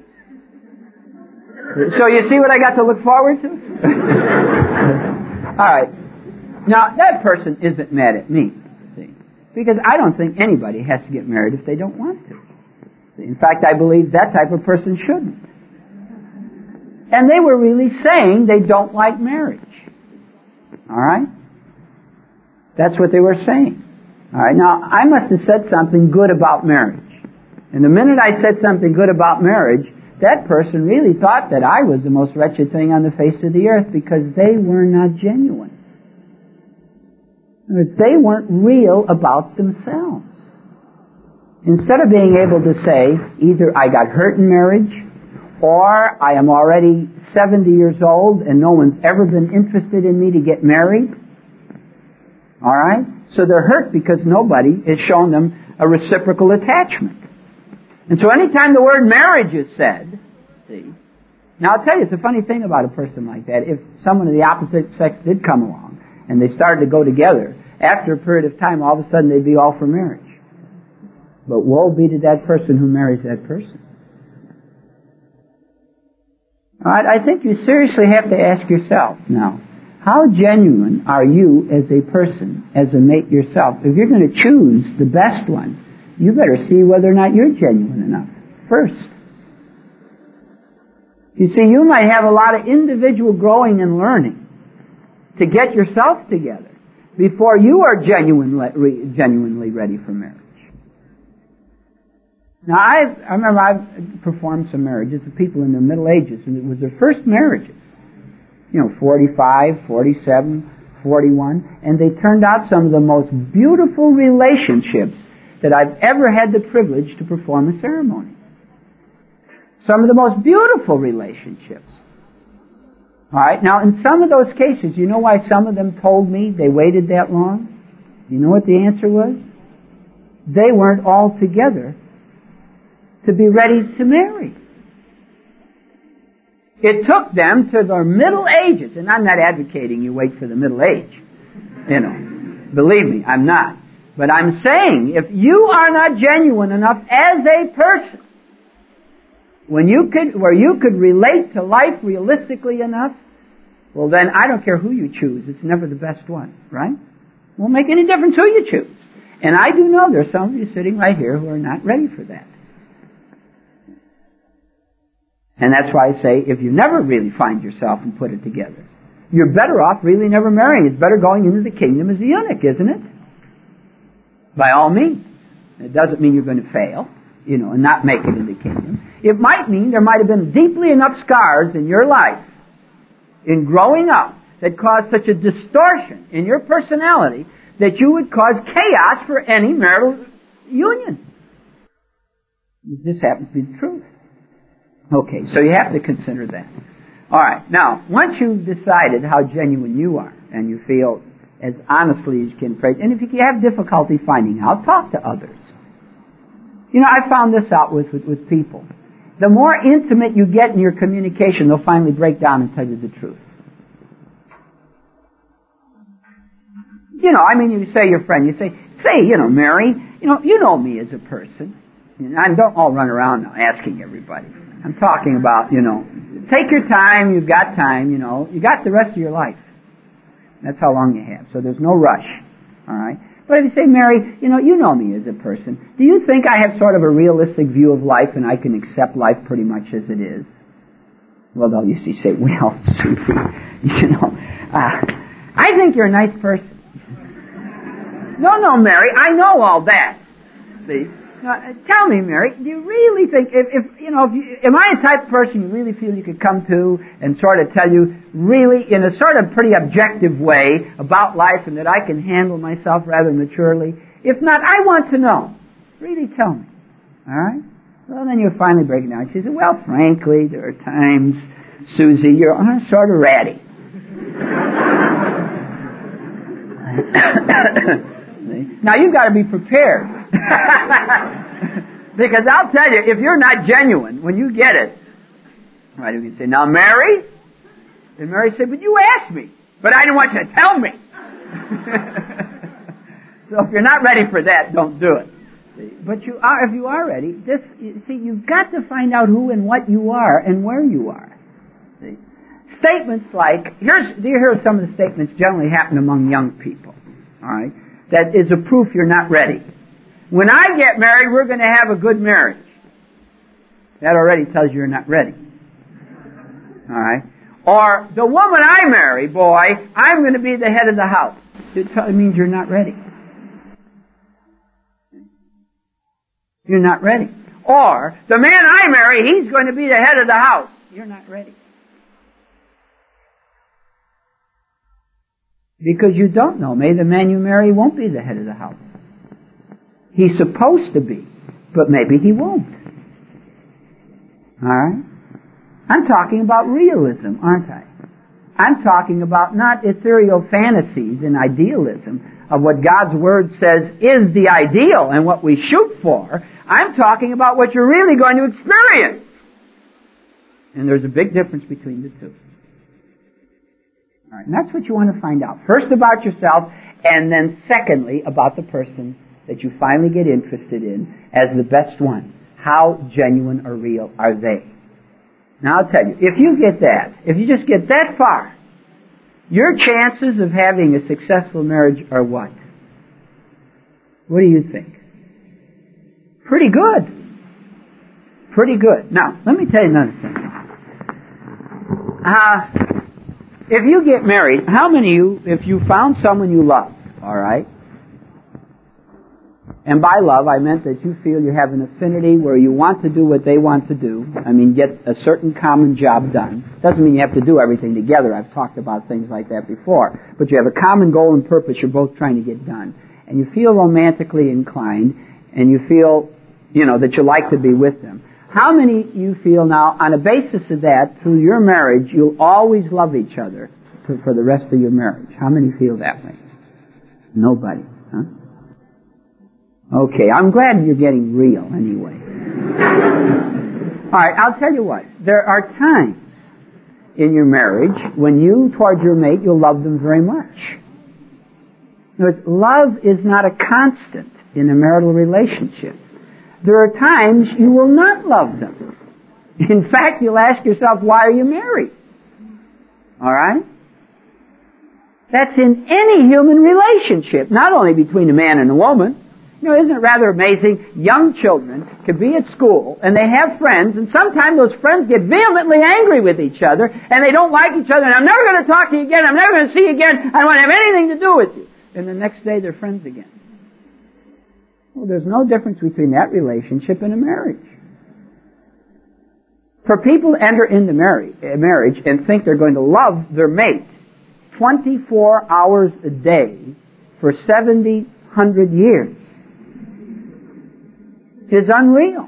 So you see what I got to look forward to? All right. Now, that person isn't mad at me, see, because I don't think anybody has to get married if they don't want to. See, in fact, I believe that type of person shouldn't. And they were really saying they don't like marriage. All right? That's what they were saying. All right. Now, I must have said something good about marriage. And the minute I said something good about marriage, that person really thought that I was the most wretched thing on the face of the earth, because they were not genuine. They weren't real about themselves. Instead of being able to say, either I got hurt in marriage, or I am already seventy years old and no one's ever been interested in me to get married. All right? So they're hurt because nobody has shown them a reciprocal attachment. And so anytime the word marriage is said, see, now I'll tell you, it's a funny thing about a person like that. If someone of the opposite sex did come along and they started to go together, after a period of time, all of a sudden they'd be all for marriage. But woe be to that person who marries that person. All right, I think you seriously have to ask yourself now, how genuine are you as a person, as a mate yourself? If you're going to choose the best one, you better see whether or not you're genuine enough first. You see, you might have a lot of individual growing and learning to get yourself together before you are genuinely, genuinely ready for marriage. Now, I've, I remember I've performed some marriages to people in their middle ages, and it was their first marriages. You know, forty-five, forty-seven, forty-one, and they turned out some of the most beautiful relationships that I've ever had the privilege to perform a ceremony. Some of the most beautiful relationships. All right, now in some of those cases, you know why some of them told me they waited that long? You know what the answer was? They weren't all together to be ready to marry. It took them to their middle ages, and I'm not advocating you wait for the middle age. You know, believe me, I'm not. But I'm saying, if you are not genuine enough as a person, when you could, where you could relate to life realistically enough, well then, I don't care who you choose, it's never the best one, right? Won't make any difference who you choose. And I do know there's some of you sitting right here who are not ready for that. And that's why I say, if you never really find yourself and put it together, you're better off really never marrying. It's better going into the kingdom as a eunuch, isn't it? By all means. It doesn't mean you're going to fail, you know, and not make it in the kingdom. It might mean there might have been deeply enough scars in your life, in growing up, that caused such a distortion in your personality that you would cause chaos for any marital union. This happens to be the truth. Okay, so you have to consider that. All right, now, once you've decided how genuine you are, and you feel as honestly as you can pray, and if you have difficulty finding out, talk to others. You know, I found this out with, with, with people. the more intimate you get in your communication, they'll finally break down and tell you the truth. You know, I mean, you say your friend, you say, say, you know, Mary, you know, you know me as a person. And don't all run around now asking everybody. I'm talking about, you know, take your time, you've got time, you know, you got the rest of your life. That's how long you have, so there's no rush, all right? But if you say, Mary, you know, you know me as a person. Do you think I have sort of a realistic view of life and I can accept life pretty much as it is? Well, they'll usually say, well, Susie, you know, uh, I think you're a nice person. No, no, Mary, I know all that. See? Now, tell me, Mary, do you really think, if, if you know, if you, am I a type of person you really feel you could come to and sort of tell you really in a sort of pretty objective way about life and that I can handle myself rather maturely? If not, I want to know. Really tell me. All right? Well, then you'll finally break it down. She said, well, frankly, there are times, Susie, you're uh, sort of ratty. Now, you've got to be prepared. Because I'll tell you, if you're not genuine, when you get it, right, you can say, now, Mary? And Mary said, but you asked me. But I didn't want you to tell me. So if you're not ready for that, don't do it. See? But you are, if you are ready, this, you see, you've got to find out who and what you are and where you are. See? Statements like, here's, do you hear some of the statements generally happen among young people? All right? That is a proof you're not ready. When I get married, we're going to have a good marriage. That already tells you you're not ready. All right? Or, the woman I marry, boy, I'm going to be the head of the house. It means you're not ready. You're not ready. Or, the man I marry, he's going to be the head of the house. You're not ready. Because you don't know. Maybe the man you marry won't be the head of the house. He's supposed to be, but maybe he won't. All right? I'm talking about realism, aren't I? I'm talking about not ethereal fantasies and idealism of what God's Word says is the ideal and what we shoot for. I'm talking about what you're really going to experience. And there's a big difference between the two. All right, and that's what you want to find out. First about yourself, and then secondly about the person that you finally get interested in as the best one. How genuine or real are they? Now I'll tell you, if you get that, if you just get that far, your chances of having a successful marriage are what? What do you think? Pretty good. Pretty good. Now, let me tell you another thing. Uh, if you get married, how many of you, if you found someone you love, all right? And by love, I meant that you feel you have an affinity where you want to do what they want to do. I mean, get a certain common job done. Doesn't mean you have to do everything together. I've talked about things like that before. But you have a common goal and purpose you're both trying to get done. And you feel romantically inclined, and you feel, you know, that you like to be with them. How many you feel now, on a basis of that, through your marriage, you'll always love each other for, for the rest of your marriage? How many feel that way? Nobody, huh? Okay, I'm glad you're getting real anyway. All right, I'll tell you what. There are times in your marriage when you, toward your mate, you'll love them very much. In other words, love is not a constant in a marital relationship. There are times you will not love them. In fact, you'll ask yourself, why are you married? All right? That's in any human relationship, not only between a man and a woman. You know, isn't it rather amazing? Young children can be at school, and they have friends, and sometimes those friends get vehemently angry with each other, and they don't like each other, and I'm never going to talk to you again, I'm never going to see you again, I don't want to have anything to do with you. And the next day they're friends again. Well, there's no difference between that relationship and a marriage. For people to enter into marriage, marriage and think they're going to love their mate twenty-four hours a day for seventy, one hundred years is unreal.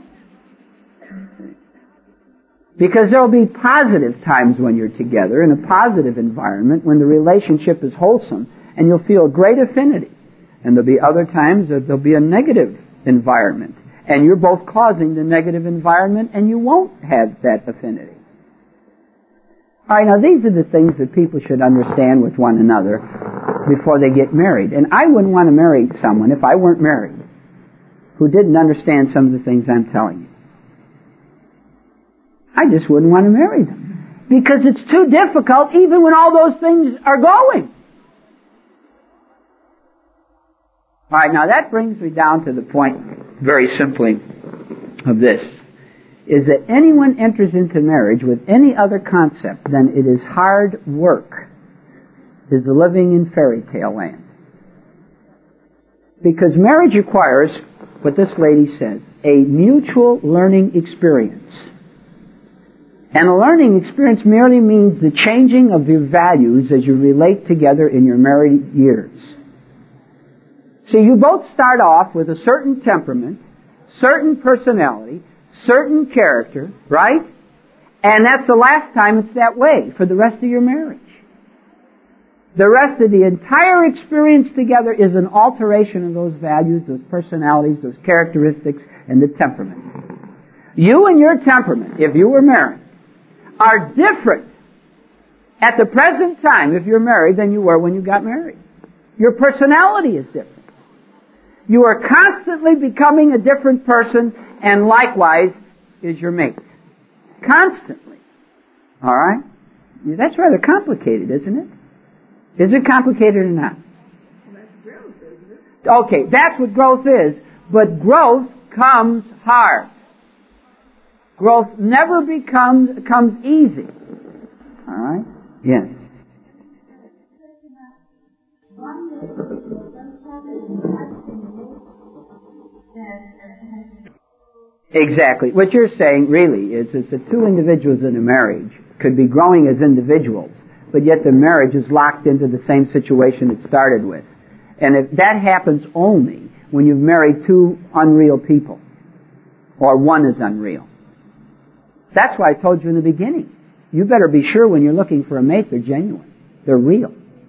Because there'll be positive times when you're together in a positive environment when the relationship is wholesome and you'll feel a great affinity. And there'll be other times that there'll be a negative environment. And you're both causing the negative environment, and you won't have that affinity. All right, now these are the things that people should understand with one another before they get married. And I wouldn't want to marry someone, if I weren't married, who didn't understand some of the things I'm telling you. I just wouldn't want to marry them. Because it's too difficult even when all those things are going. All right, now that brings me down to the point, very simply, of this, is that anyone enters into marriage with any other concept than it is hard work, is living in fairy tale land. Because marriage requires, what this lady says, a mutual learning experience. And a learning experience merely means the changing of your values as you relate together in your married years. See, you both start off with a certain temperament, certain personality, certain character, right? And that's the last time it's that way for the rest of your marriage. The rest of the entire experience together is an alteration of those values, those personalities, those characteristics, and the temperament. You and your temperament, if you were married, are different at the present time, if you're married, than you were when you got married. Your personality is different. You are constantly becoming a different person, and likewise is your mate. Constantly. All right? Yeah, that's rather complicated, isn't it? Is it complicated or not? That's growth, isn't it? Okay, that's what growth is. But growth comes hard. Growth never becomes comes easy. All right? Yes. Exactly. What you're saying really is, is that two individuals in a marriage could be growing as individuals, but yet the marriage is locked into the same situation it started with. And if that happens only when you've married two unreal people, or one is unreal. That's why I told you in the beginning. You better be sure when you're looking for a mate they're genuine. They're real.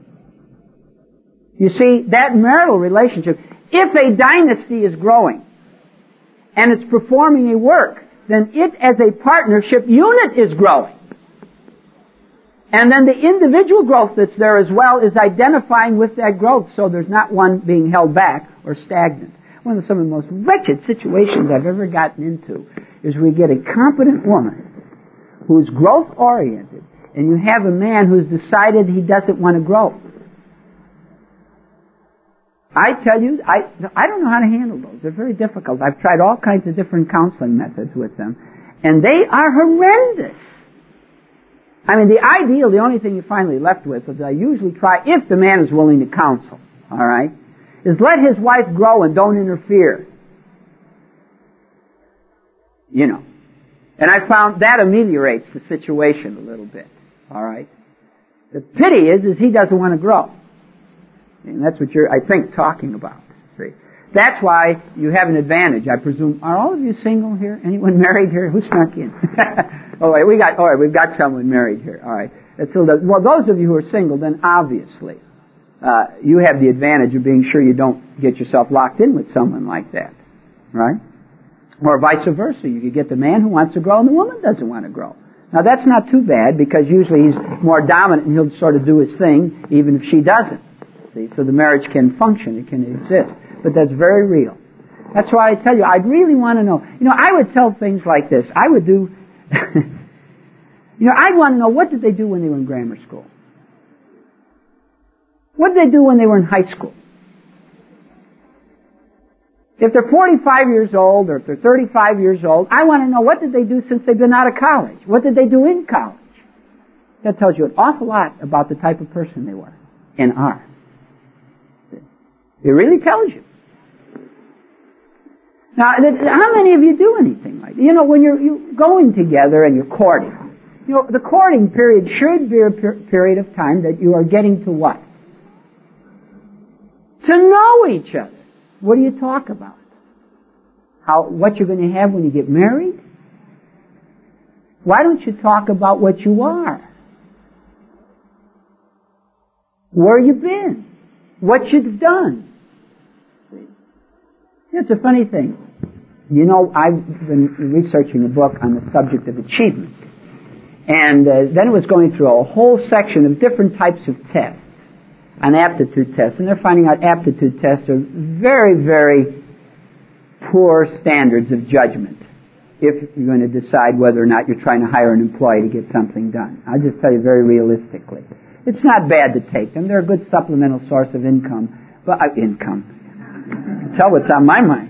You see, that marital relationship, if a dynasty is growing and it's performing a work, then it as a partnership unit is growing. And then the individual growth that's there as well is identifying with that growth, so there's not one being held back or stagnant. One of some of the most wretched situations I've ever gotten into is we get a competent woman who's growth-oriented, and you have a man who's decided he doesn't want to grow. I tell you, I I don't know how to handle those. They're very difficult. I've tried all kinds of different counseling methods with them, and they are horrendous. I mean, the ideal, the only thing you're finally left with, is I usually try, if the man is willing to counsel, all right, is let his wife grow and don't interfere. You know. And I found that ameliorates the situation a little bit, all right. The pity is, is he doesn't want to grow. And that's what you're, I think, talking about. See? That's why you have an advantage, I presume. Are all of you single here? Anyone married here? Who snuck in? all right, we got, all right, we've got someone married here. All right. So the, well, those of you who are single, then obviously, uh, you have the advantage of being sure you don't get yourself locked in with someone like that. Right? Or vice versa. You could get the man who wants to grow and the woman doesn't want to grow. Now that's not too bad, because usually he's more dominant and he'll sort of do his thing even if she doesn't. See? So the marriage can function, it can exist. But that's very real. That's why I tell you, I'd really want to know. You know, I would tell things like this. I would do, you know, I'd want to know, what did they do when they were in grammar school? What did they do when they were in high school? If they're forty-five years old, or if they're thirty-five years old, I want to know, what did they do since they've been out of college? What did they do in college? That tells you an awful lot about the type of person they were and are. It really tells you. Now, how many of you do anything like that? You know, when you're, you're going together and you're courting, you know, the courting period should be a per- period of time that you are getting to what? To know each other. What do you talk about? How, what you're going to have when you get married? Why don't you talk about what you are? Where you've been? What you've done? It's a funny thing. You know, I've been researching a book on the subject of achievement. And uh, then it was going through a whole section of different types of tests, an aptitude test. And they're finding out aptitude tests are very, very poor standards of judgment if you're going to decide whether or not you're trying to hire an employee to get something done. I'll just tell you very realistically. It's not bad to take them. They're a good supplemental source of income. But uh, income. You can tell what's on my mind.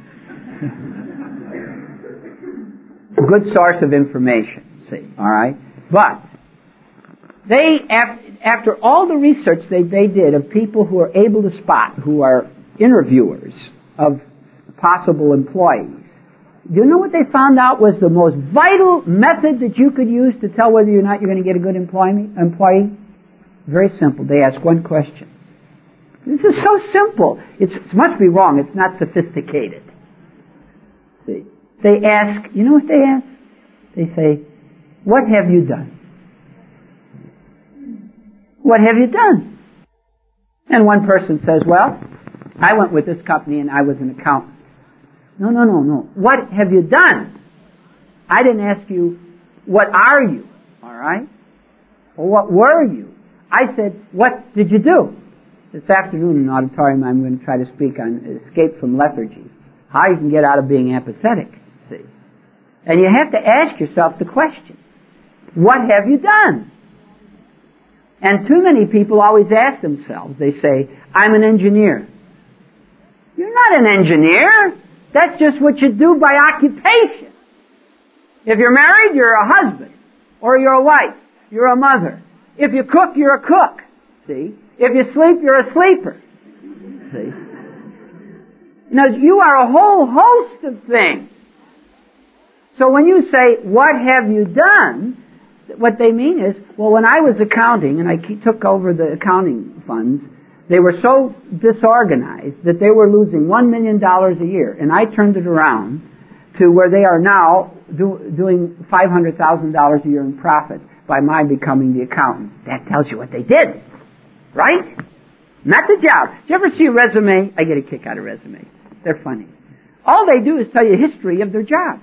A good source of information, see, all right? But they, after all the research they, they did of people who are able to spot, who are interviewers of possible employees, do you know what they found out was the most vital method that you could use to tell whether or not you're going to get a good employee? employee? Very simple. They ask one question. This is so simple. It's, it must be wrong. It's not sophisticated. See? They ask, you know what they ask? They say, what have you done? What have you done? And one person says, well, I went with this company and I was an accountant. No, no, no, no. What have you done? I didn't ask you, what are you? All right? Or what were you? I said, what did you do? This afternoon in the auditorium I'm going to try to speak on escape from lethargy. How you can get out of being apathetic. See? And you have to ask yourself the question, what have you done? And too many people always ask themselves, they say, I'm an engineer. You're not an engineer. That's just what you do by occupation. If you're married, you're a husband. Or you're a wife. You're a mother. If you cook, you're a cook. See? If you sleep, you're a sleeper. See? Now, you are a whole host of things. So when you say, what have you done? What they mean is, well, when I was accounting and I took over the accounting funds, they were so disorganized that they were losing one million dollars a year. And I turned it around to where they are now do, doing five hundred thousand dollars a year in profit by my becoming the accountant. That tells you what they did. Right? Not the job. Do you ever see a resume? I get a kick out of resumes. They're funny. All they do is tell you history of their jobs.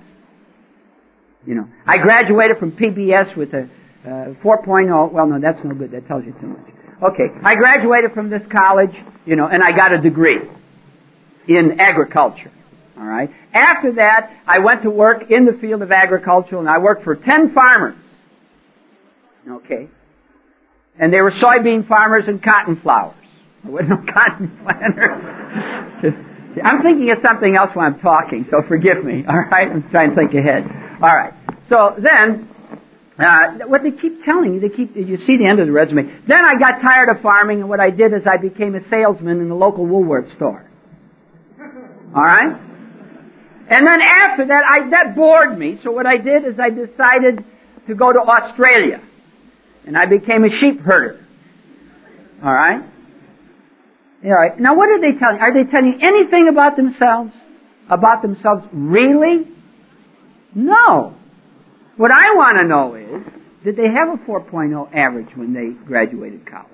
You know, I graduated from P B S with a uh, four point oh. Well, no, that's no good. That tells you too much. Okay, I graduated from this college, you know, and I got a degree in agriculture. All right. After that, I went to work in the field of agriculture, and I worked for ten farmers. Okay. And they were soybean farmers and cotton flowers. There was no cotton planters. I'm thinking of something else when I'm talking, so forgive me. All right. I'm trying to think ahead. All right. So then, uh, what they keep telling you, they keep, you see the end of the resume. Then I got tired of farming, and what I did is I became a salesman in the local Woolworth store. All right? And then after that, I, that bored me, so what I did is I decided to go to Australia. And I became a sheep herder. All right? All right. Now what are they telling you? Are they telling you anything about themselves? About themselves really? No. What I want to know is, did they have a four point oh average when they graduated college?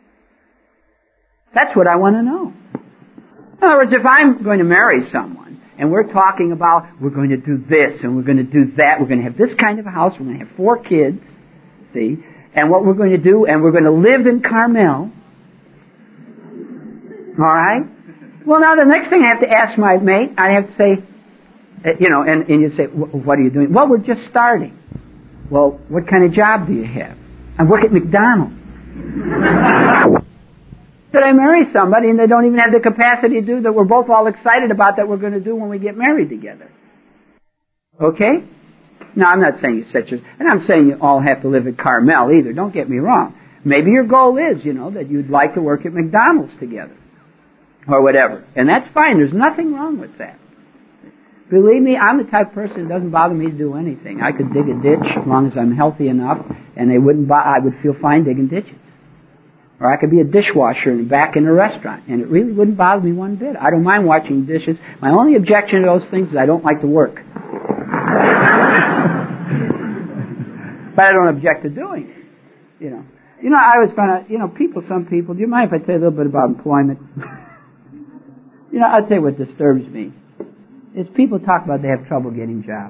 That's what I want to know. In other words, if I'm going to marry someone, and we're talking about, we're going to do this, and we're going to do that, we're going to have this kind of a house, we're going to have four kids, see, and what we're going to do, and we're going to live in Carmel, all right? Well, now the next thing I have to ask my mate, I have to say, uh, you know, and, and you say, what are you doing? Well, we're just starting. Well, what kind of job do you have? I work at McDonald's. Did I marry somebody and they don't even have the capacity to do that we're both all excited about that we're going to do when we get married together? Okay? Now, I'm not saying you set your... And I'm saying you all have to live at Carmel either. Don't get me wrong. Maybe your goal is, you know, that you'd like to work at McDonald's together. Or whatever. And that's fine. There's nothing wrong with that. Believe me, I'm the type of person that doesn't bother me to do anything. I could dig a ditch as long as I'm healthy enough, and they wouldn't. Bo- I would feel fine digging ditches. Or I could be a dishwasher in back in a restaurant, and it really wouldn't bother me one bit. I don't mind washing dishes. My only objection to those things is I don't like to work. But I don't object to doing it. You know. You know, I always find out, you know, people, some people, do you mind if I tell you a little bit about employment? You know, I'll tell you what disturbs me. is people talk about they have trouble getting jobs.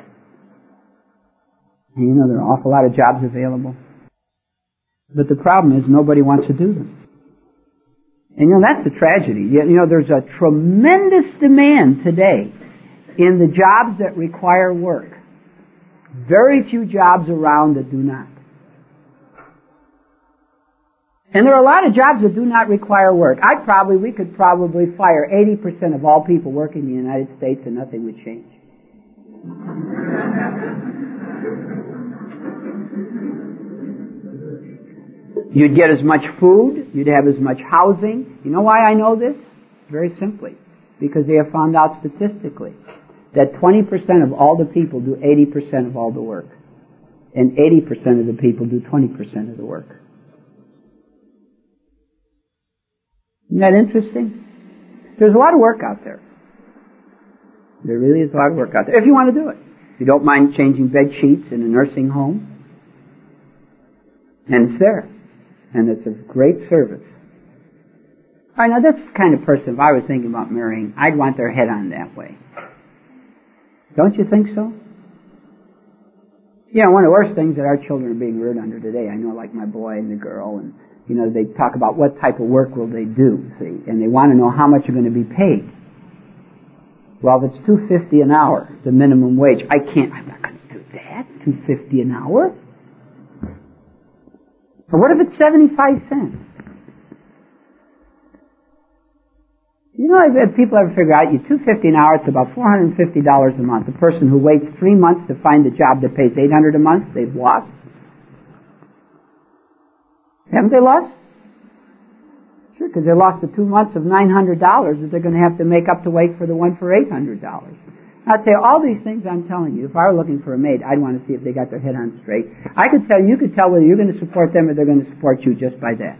And you know, there are an awful lot of jobs available. But the problem is nobody wants to do them. And you know, that's the tragedy. You know, there's a tremendous demand today in the jobs that require work. Very few jobs around that do not. And there are a lot of jobs that do not require work. I probably, we could probably fire eighty percent of all people working in the United States and nothing would change. You'd get as much food, you'd have as much housing. You know why I know this? Very simply. Because they have found out statistically that twenty percent of all the people do eighty percent of all the work. And eighty percent of the people do twenty percent of the work. Isn't that interesting? There's a lot of work out there. There really is a lot of work out there. If you want to do it. If you don't mind changing bed sheets in a nursing home. And it's there. And it's a great service. All right, now that's the kind of person, if I was thinking about marrying, I'd want their head on that way. Don't you think so? You know, one of the worst things that our children are being reared under today, I know, like my boy and the girl, and, you know, they talk about what type of work will they do, see, and they want to know how much you're going to be paid. Well, if it's two dollars and fifty cents an hour, the minimum wage, I can't, I'm not going to do that, two dollars and fifty cents an hour. Or what if it's seventy-five cents? You know, I've had people ever figure out, you two dollars and fifty cents an hour, it's about four hundred fifty dollars a month. The person who waits three months to find a job that pays eight hundred dollars a month, they've lost. Haven't they lost? Sure, because they lost the two months of nine hundred dollars that they're going to have to make up to wait for the one for eight hundred dollars. I'd say all these things I'm telling you, if I were looking for a maid, I'd want to see if they got their head on straight. I could tell you, you could tell whether you're going to support them or they're going to support you just by that.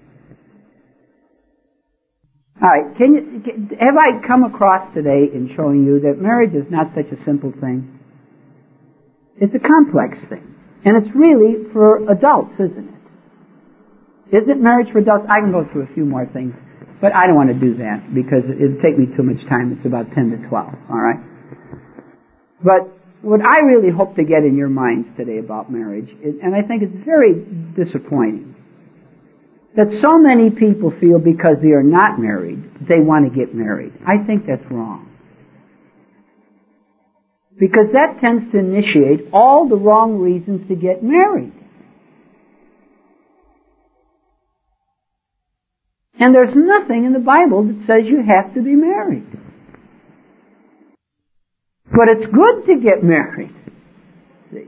All right, can you, can, have I come across today in showing you that marriage is not such a simple thing? It's a complex thing. And it's really for adults, isn't it? Isn't marriage for adults? I can go through a few more things, but I don't want to do that because it'd take me too much time. It's about ten to twelve, all right? But what I really hope to get in your minds today about marriage, is, and I think it's very disappointing, that so many people feel because they are not married, they want to get married. I think that's wrong. Because that tends to initiate all the wrong reasons to get married. And there's nothing in the Bible that says you have to be married. But it's good to get married. See?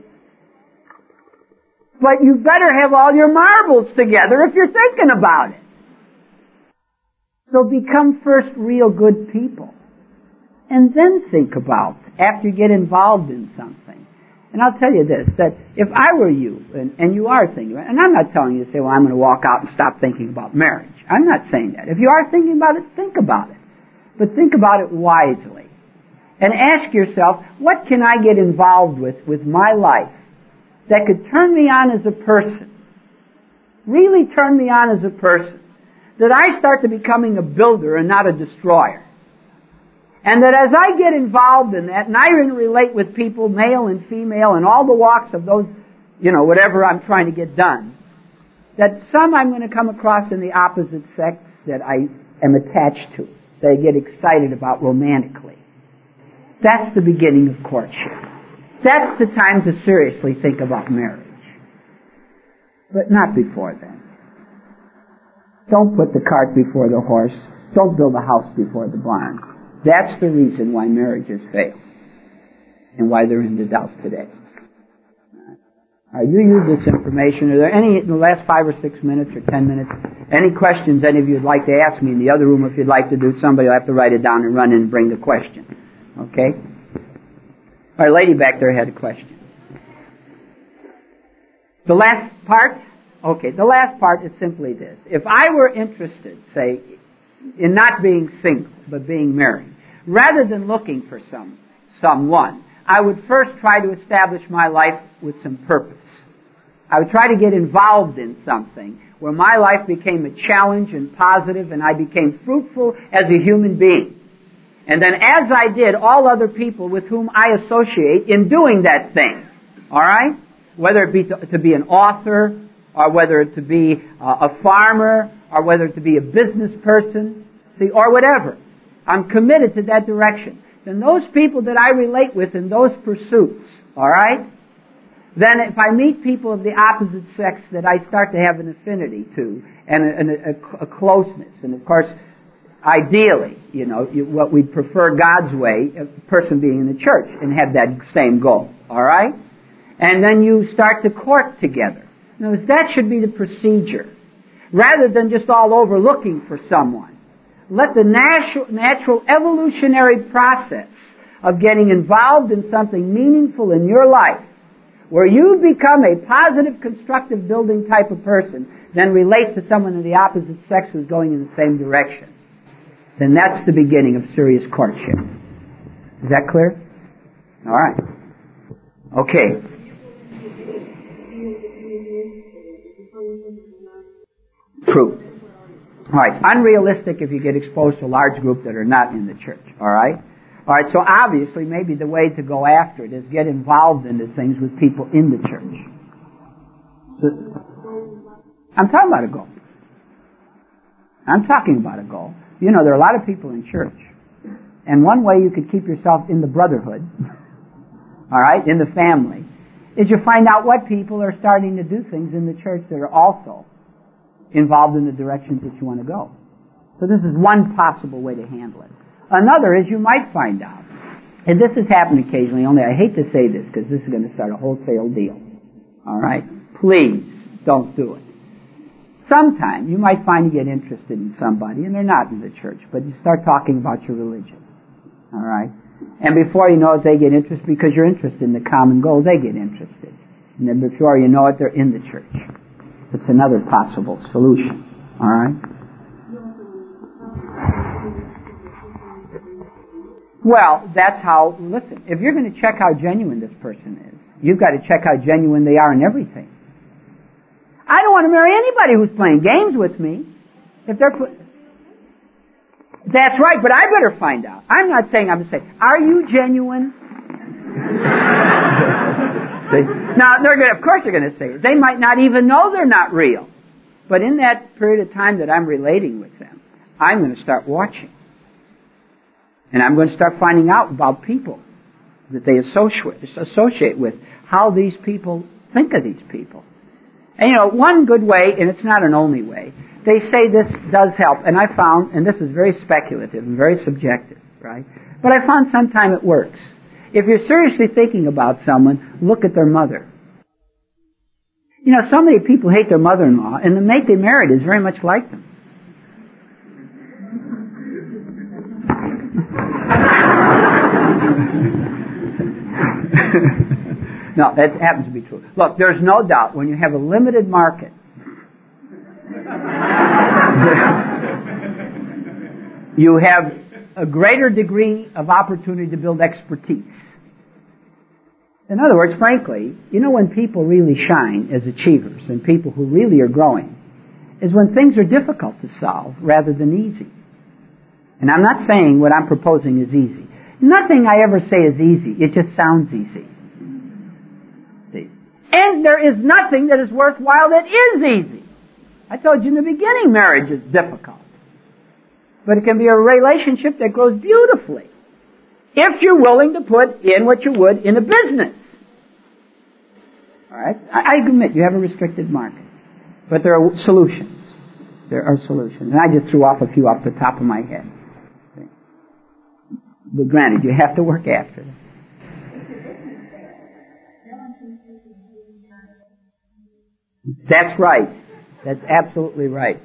But you better have all your marbles together if you're thinking about it. So become first real good people. And then think about, after you get involved in something. And I'll tell you this, that if I were you, and, and you are thinking about it, and I'm not telling you to say, well, I'm going to walk out and stop thinking about marriage. I'm not saying that. If you are thinking about it, think about it. But think about it wisely. And ask yourself, what can I get involved with, with my life, that could turn me on as a person? Really turn me on as a person. That I start to becoming a builder and not a destroyer. And that as I get involved in that, and I relate with people, male and female, and all the walks of those, you know, whatever I'm trying to get done, that some I'm going to come across in the opposite sex that I am attached to, that I get excited about romantically. That's the beginning of courtship. That's the time to seriously think about marriage. But not before then. Don't put the cart before the horse. Don't build a house before the barn. That's the reason why marriages fail. And why they're in the dust today. All right, you use this information. Are there any, in the last five or six minutes or ten minutes, any questions any of you would like to ask me in the other room? If you'd like to do, somebody will have to write it down and run in and bring the question. Okay? Our lady back there had a question. The last part? Okay, the last part is simply this. If I were interested, say, in not being single, but being married, rather than looking for some someone, I would first try to establish my life with some purpose. I would try to get involved in something where my life became a challenge and positive and I became fruitful as a human being. And then as I did, all other people with whom I associate in doing that thing. Alright? Whether it be to, to be an author, or whether it to be uh, a farmer, or whether it to be a business person, see, or whatever. I'm committed to that direction. Then those people that I relate with in those pursuits, alright? Then if I meet people of the opposite sex that I start to have an affinity to, and a, and a, a closeness, and of course, ideally, you know, you, what we'd prefer God's way, a person being in the church, and have that same goal, alright? And then you start to court together. In other words, that should be the procedure. Rather than just all over looking for someone. Let the natural, natural evolutionary process of getting involved in something meaningful in your life, where you become a positive, constructive, building type of person, then relate to someone of the opposite sex who's going in the same direction. Then that's the beginning of serious courtship. Is that clear? All right. Okay. True. All right. It's unrealistic if you get exposed to a large group that are not in the church. All right? All right. So obviously, maybe the way to go after it is get involved into things with people in the church. So, I'm talking about a goal. I'm talking about a goal. You know, there are a lot of people in church. And one way you could keep yourself in the brotherhood, all right, in the family, is you find out what people are starting to do things in the church that are also involved in the directions that you want to go. So this is one possible way to handle it. Another is you might find out, and this has happened occasionally, only I hate to say this because this is going to start a wholesale deal. All right? Please don't do it. Sometime you might find you get interested in somebody, and they're not in the church, but you start talking about your religion. All right? And before you know it, they get interested because you're interested in the common goal. They get interested. And then before you know it, they're in the church. It's another possible solution. All right? Well, that's how, listen, if you're going to check how genuine this person is, you've got to check how genuine they are in everything. I don't want to marry anybody who's playing games with me. If they're put, that's right, but I better find out. I'm not saying, I'm just saying, are you genuine? Now, they're going to, of course they're going to say it. They might not even know they're not real. But in that period of time that I'm relating with them, I'm going to start watching. And I'm going to start finding out about people that they associate, associate with, how these people think of these people. And you know, one good way, and it's not an only way, they say this does help, and I found, and this is very speculative and very subjective, right? But I found sometime it works. If you're seriously thinking about someone, look at their mother. You know, so many people hate their mother-in-law, and the mate they married is very much like them. No, that happens to be true. Look, there's no doubt when you have a limited market, you have a greater degree of opportunity to build expertise. In other words, frankly, you know when people really shine as achievers and people who really are growing is when things are difficult to solve rather than easy. And I'm not saying what I'm proposing is easy. Nothing I ever say is easy. It just sounds easy. See? And there is nothing that is worthwhile that is easy. I told you in the beginning, marriage is difficult. But it can be a relationship that grows beautifully if you're willing to put in what you would in a business. All right? I admit you have a restricted market. But there are solutions. There are solutions. And I just threw off a few off the top of my head. But granted, you have to work after it. That's right. That's absolutely right.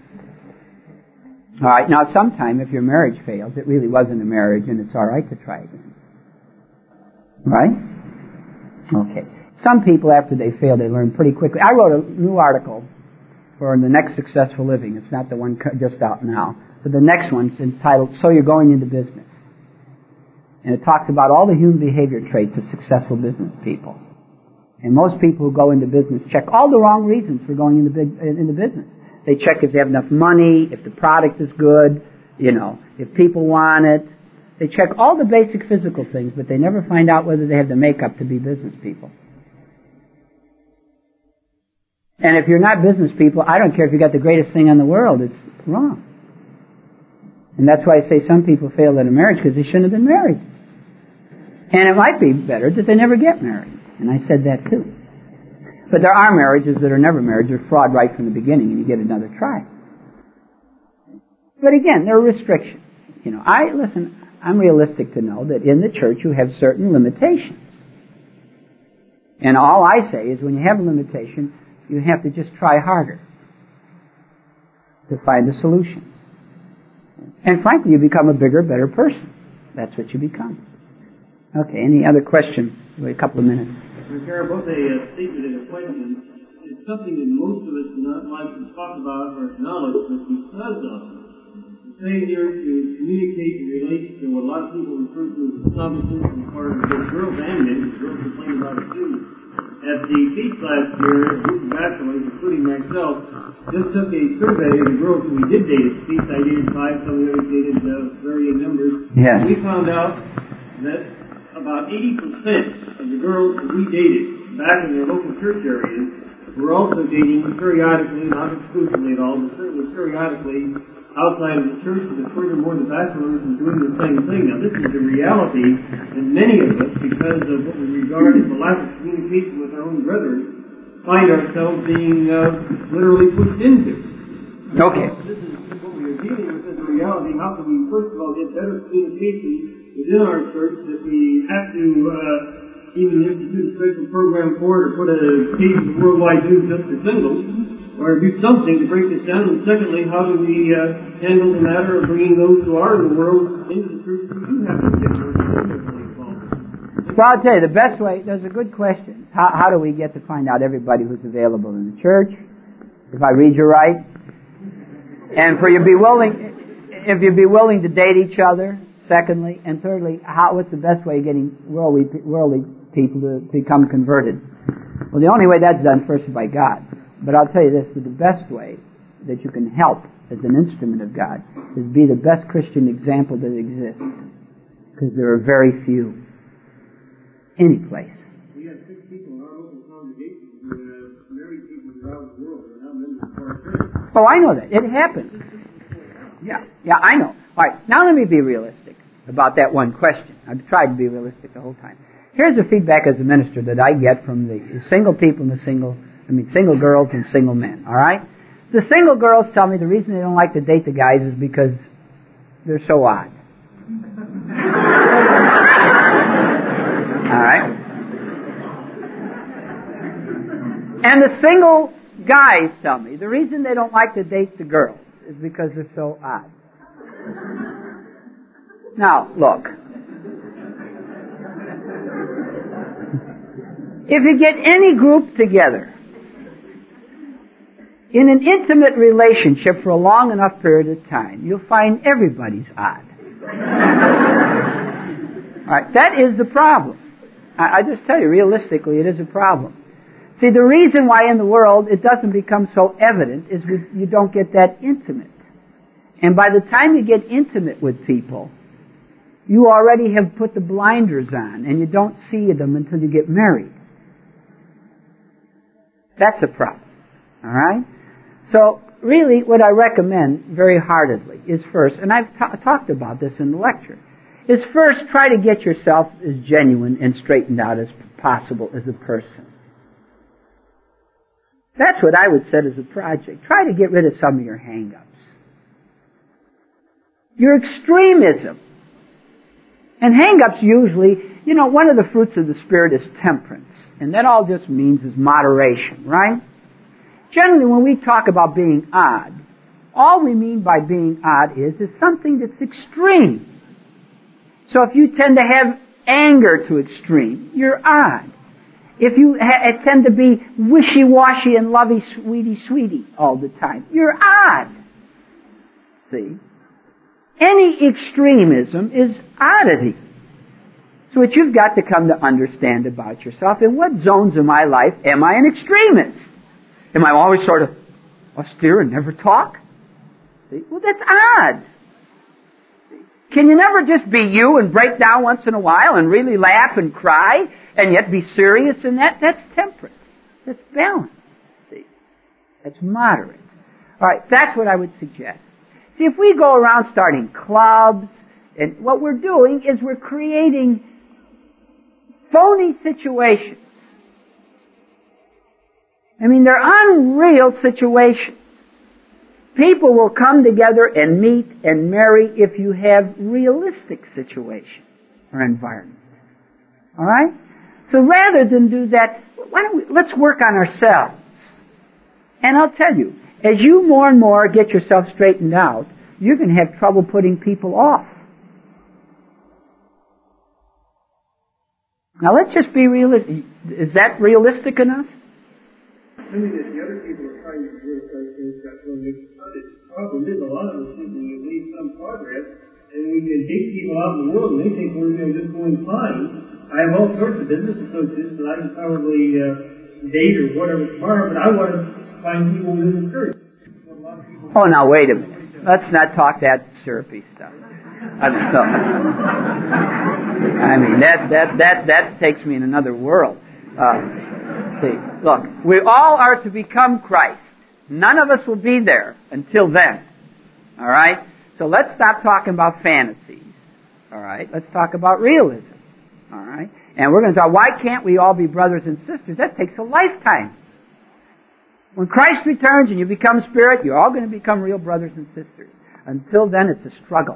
All right. Now, sometime if your marriage fails, it really wasn't a marriage, and it's all right to try again. Right? Okay. Some people, after they fail, they learn pretty quickly. I wrote a new article for The Next Successful Living. It's not the one just out now. But the next one's entitled, So You're Going Into Business. And it talks about all the human behavior traits of successful business people. And most people who go into business check all the wrong reasons for going into, big, into business. They check if they have enough money, if the product is good, you know, if people want it, They check all the basic physical things, but they never find out whether they have the makeup to be business people. And if you're not business people, I don't care if you got the greatest thing in the world, it's wrong. And that's why I say some people fail in a marriage because they shouldn't have been married. And it might be better that they never get married. And I said that too. But there are marriages that are never married. They're fraud right from the beginning and you get another try. But again, there are restrictions. You know, I, listen, I'm realistic to know that in the church you have certain limitations. And all I say is when you have a limitation, you have to just try harder to find a solution. And frankly, you become a bigger, better person. That's what you become. Okay, any other questions? Wait a couple of minutes. Care both a uh, statement and a question. It's something that most of us do not like to talk about or acknowledge, but because of the failure to communicate and relate to what a lot of people refer to as snobbery on the part of both girls and men, girls complain about it too. At the feast last year, a group of bachelors, including myself, just took a survey of the girls who we did date at the feast. I dated five, some of the others dated uh, varying numbers. Yes. We found out that about eighty percent of the girls that we dated back in their local church areas were also dating periodically, not exclusively at all, but certainly periodically outside of the church, but furthermore the bachelors were doing the same thing. Now this is the reality that many of us, because of what we regard as the lack of communication with our own brothers, find ourselves being uh, literally pushed into. Okay. This is what we are dealing with as a reality. How can we first of all get better communication within our church that we have to uh, even institute a special program for it or put a page of the worldwide news just for singles, or do something to break this down? And secondly, how do we uh, handle the matter of bringing those who are in the world into the church who do have to get more involved? Well, I'll tell you, the best way, that's a good question. How, how do we get to find out everybody who's available in the church? If I read you right. And for you to be willing, if you be willing to date each other, secondly, and thirdly, how, what's the best way of getting worldly, worldly people to become converted? Well, the only way that's done first is by God. But I'll tell you this, that the best way that you can help as an instrument of God is be the best Christian example that exists. Because there are very few. Any place. We have six people in our local congregation who have married people throughout the world and are now members of our church. Oh, I know that. It happens. Yeah, yeah, I know. All right, now let me be realistic about that one question. I've tried to be realistic the whole time. Here's the feedback as a minister that I get from the single people and the single, I mean, single girls and single men, all right? The single girls tell me the reason they don't like to date the guys is because they're so odd. All right? And the single guys tell me the reason they don't like to date the girls is because they're so odd. Now, look. If you get any group together in an intimate relationship for a long enough period of time, you'll find everybody's odd. All right, that is the problem. I, I just tell you, realistically, it is a problem. See, the reason why in the world it doesn't become so evident is we, you don't get that intimate. And by the time you get intimate with people, you already have put the blinders on, and you don't see them until you get married. That's a problem. All right? So, really, what I recommend very heartedly is first, and I've t- talked about this in the lecture, is first try to get yourself as genuine and straightened out as possible as a person. That's what I would set as a project. Try to get rid of some of your hang-ups. Your extremism. And hang-ups usually, you know, one of the fruits of the Spirit is temperance. And that all just means is moderation, right? Generally, when we talk about being odd, all we mean by being odd is, is something that's extreme. So if you tend to have anger to extreme, you're odd. If you ha- tend to be wishy-washy and lovey, sweetie, sweetie all the time, you're odd. See? Any extremism is oddity. So what you've got to come to understand about yourself, in what zones of my life am I an extremist? Am I always sort of austere and never talk? See? Well, that's odd. See? Can you never just be you and break down once in a while and really laugh and cry and yet be serious in that? That's temperate. That's balanced. See? That's moderate. All right, that's what I would suggest. See, if we go around starting clubs, and what we're doing is we're creating phony situations. I mean, they're unreal situations. People will come together and meet and marry if you have realistic situations or environments. All right? So rather than do that, why don't we, let's work on ourselves. And I'll tell you, as you more and more get yourself straightened out, you're going to have trouble putting people off. Now let's just be realistic. Is that realistic enough? I mean, that the other people are trying to do those things that will make fun. The problem is a lot of us think we have made some progress, and we can take people out in the world, and they think we're you know, just going fine. I have all sorts of business associates that I can probably uh, date or whatever tomorrow, but I want to find people within the church. Oh, now wait a minute. Let's not talk that syrupy stuff. I mean, so, I mean that that that that takes me in another world. Uh, See, look, we all are to become Christ. None of us will be there until then. All right? So let's stop talking about fantasies. All right? Let's talk about realism. All right? And we're going to talk, why can't we all be brothers and sisters? That takes a lifetime. When Christ returns and you become spirit, you're all going to become real brothers and sisters. Until then, it's a struggle.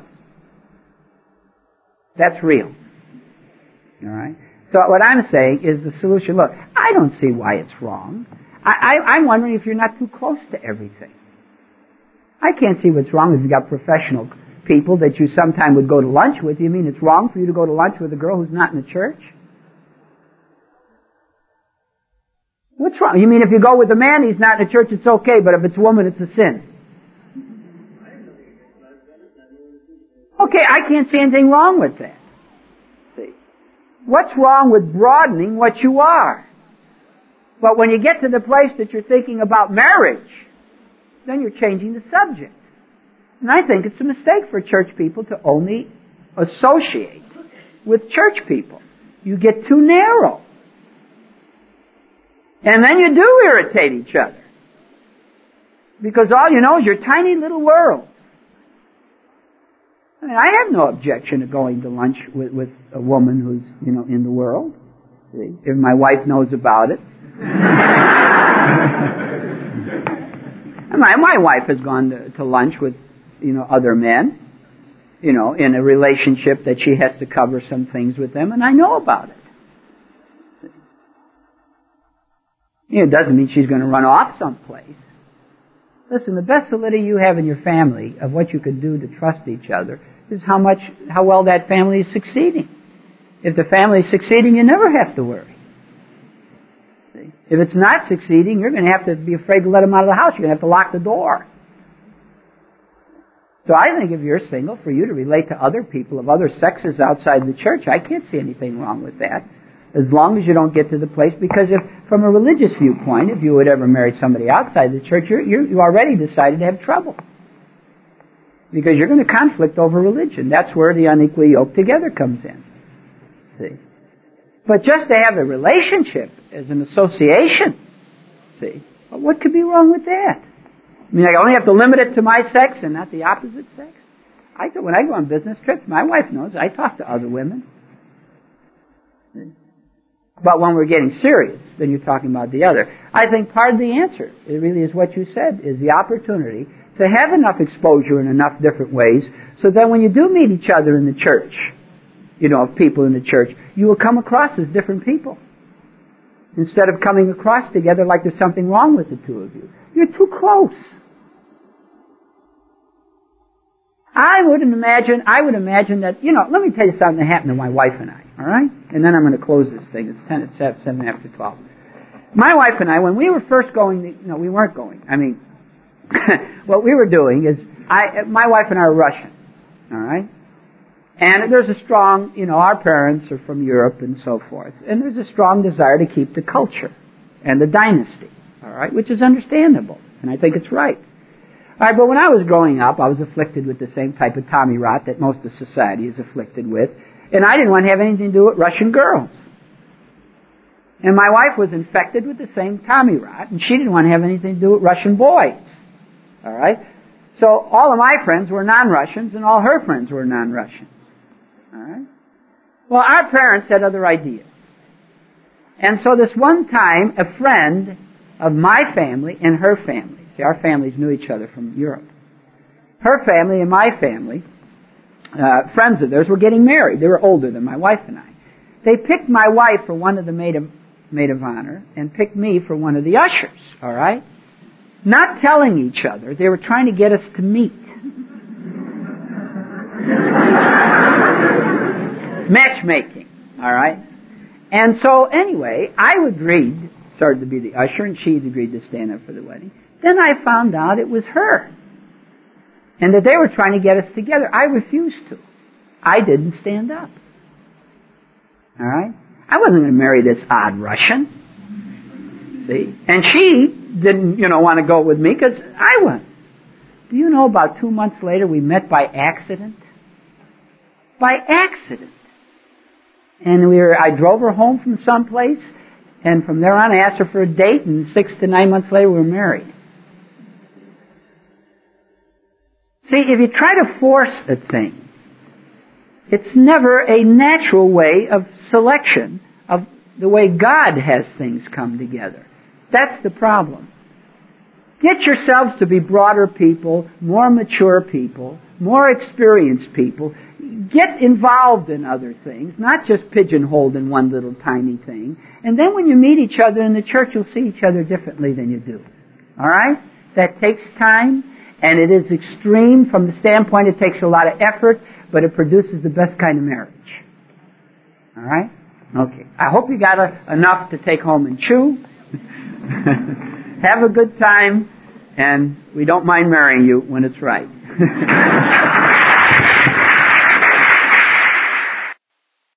That's real. All right? So what I'm saying is the solution, look, I don't see why it's wrong. I, I, I'm wondering if you're not too close to everything. I can't see what's wrong if you've got professional people that you sometime would go to lunch with. You mean it's wrong for you to go to lunch with a girl who's not in the church? What's wrong? You mean if you go with a man, he's not in the church, it's okay, but if it's a woman, it's a sin. Okay, I can't see anything wrong with that. What's wrong with broadening what you are? But when you get to the place that you're thinking about marriage, then you're changing the subject. And I think it's a mistake for church people to only associate with church people. You get too narrow. And then you do irritate each other. Because all you know is your tiny little world. I mean, I have no objection to going to lunch with, with a woman who's, you know, in the world. See? If my wife knows about it. my, my wife has gone to, to lunch with, you know, other men, you know, in a relationship that she has to cover some things with them, and I know about it. You know, it doesn't mean she's going to run off someplace. Listen, the best solidity you have in your family of what you can do to trust each other is how much, how well that family is succeeding. If the family is succeeding, you never have to worry. See? If it's not succeeding, you're going to have to be afraid to let them out of the house. You're going to have to lock the door. So I think if you're single, for you to relate to other people of other sexes outside the church, I can't see anything wrong with that. As long as you don't get to the place, because if, from a religious viewpoint, if you would ever marry somebody outside the church, you're, you're, you already decided to have trouble. Because you're going to conflict over religion. That's where the unequally yoked together comes in. See? But just to have a relationship as an association, see, well, what could be wrong with that? I mean, I only have to limit it to my sex and not the opposite sex. I when I go on business trips, my wife knows I talk to other women. See? But when we're getting serious, then you're talking about the other. I think part of the answer, it really is what you said, is the opportunity to have enough exposure in enough different ways so that when you do meet each other in the church, you know, of people in the church, you will come across as different people. Instead of coming across together like there's something wrong with the two of you. You're too close. I would imagine, I would imagine that, you know, let me tell you something that happened to my wife and I, all right? And then I'm going to close this thing. It's ten, it's seven, seven after twelve. My wife and I, when we were first going, you know, we weren't going. I mean, what we were doing is, I, my wife and I are Russian, all right? And there's a strong, you know, our parents are from Europe and so forth. And there's a strong desire to keep the culture and the dynasty, all right, which is understandable. And I think it's right. All right, but when I was growing up, I was afflicted with the same type of Tommy rot that most of society is afflicted with, and I didn't want to have anything to do with Russian girls. And my wife was infected with the same Tommy rot, and she didn't want to have anything to do with Russian boys. All right? So all of my friends were non-Russians, and all her friends were non-Russians. All right? Well, our parents had other ideas. And so this one time, a friend of my family and her family, see, our families knew each other from Europe. Her family and my family, uh, friends of theirs, were getting married. They were older than my wife and I. They picked my wife for one of the maid of, maid of honor and picked me for one of the ushers, all right? Not telling each other. They were trying to get us to meet. Matchmaking, all right? And so, anyway, I agreed, started to be the usher, and she agreed to stand up for the wedding. Then I found out it was her. And that they were trying to get us together. I refused to. I didn't stand up. All right? I wasn't going to marry this odd Russian. See? And she didn't, you know, want to go with me because I went. Do you know about two months later we met by accident? By accident. And we were, I drove her home from someplace, and from there on I asked her for a date, and six to nine months later we were married. See, if you try to force a thing, it's never a natural way of selection of the way God has things come together. That's the problem. Get yourselves to be broader people, more mature people, more experienced people. Get involved in other things, not just pigeonholed in one little tiny thing. And then when you meet each other in the church, you'll see each other differently than you do. All right? That takes time, and it is extreme from the standpoint it takes a lot of effort, but it produces the best kind of marriage. All right? Okay. I hope you got a, enough to take home and chew. Have a good time, and we don't mind marrying you when it's right.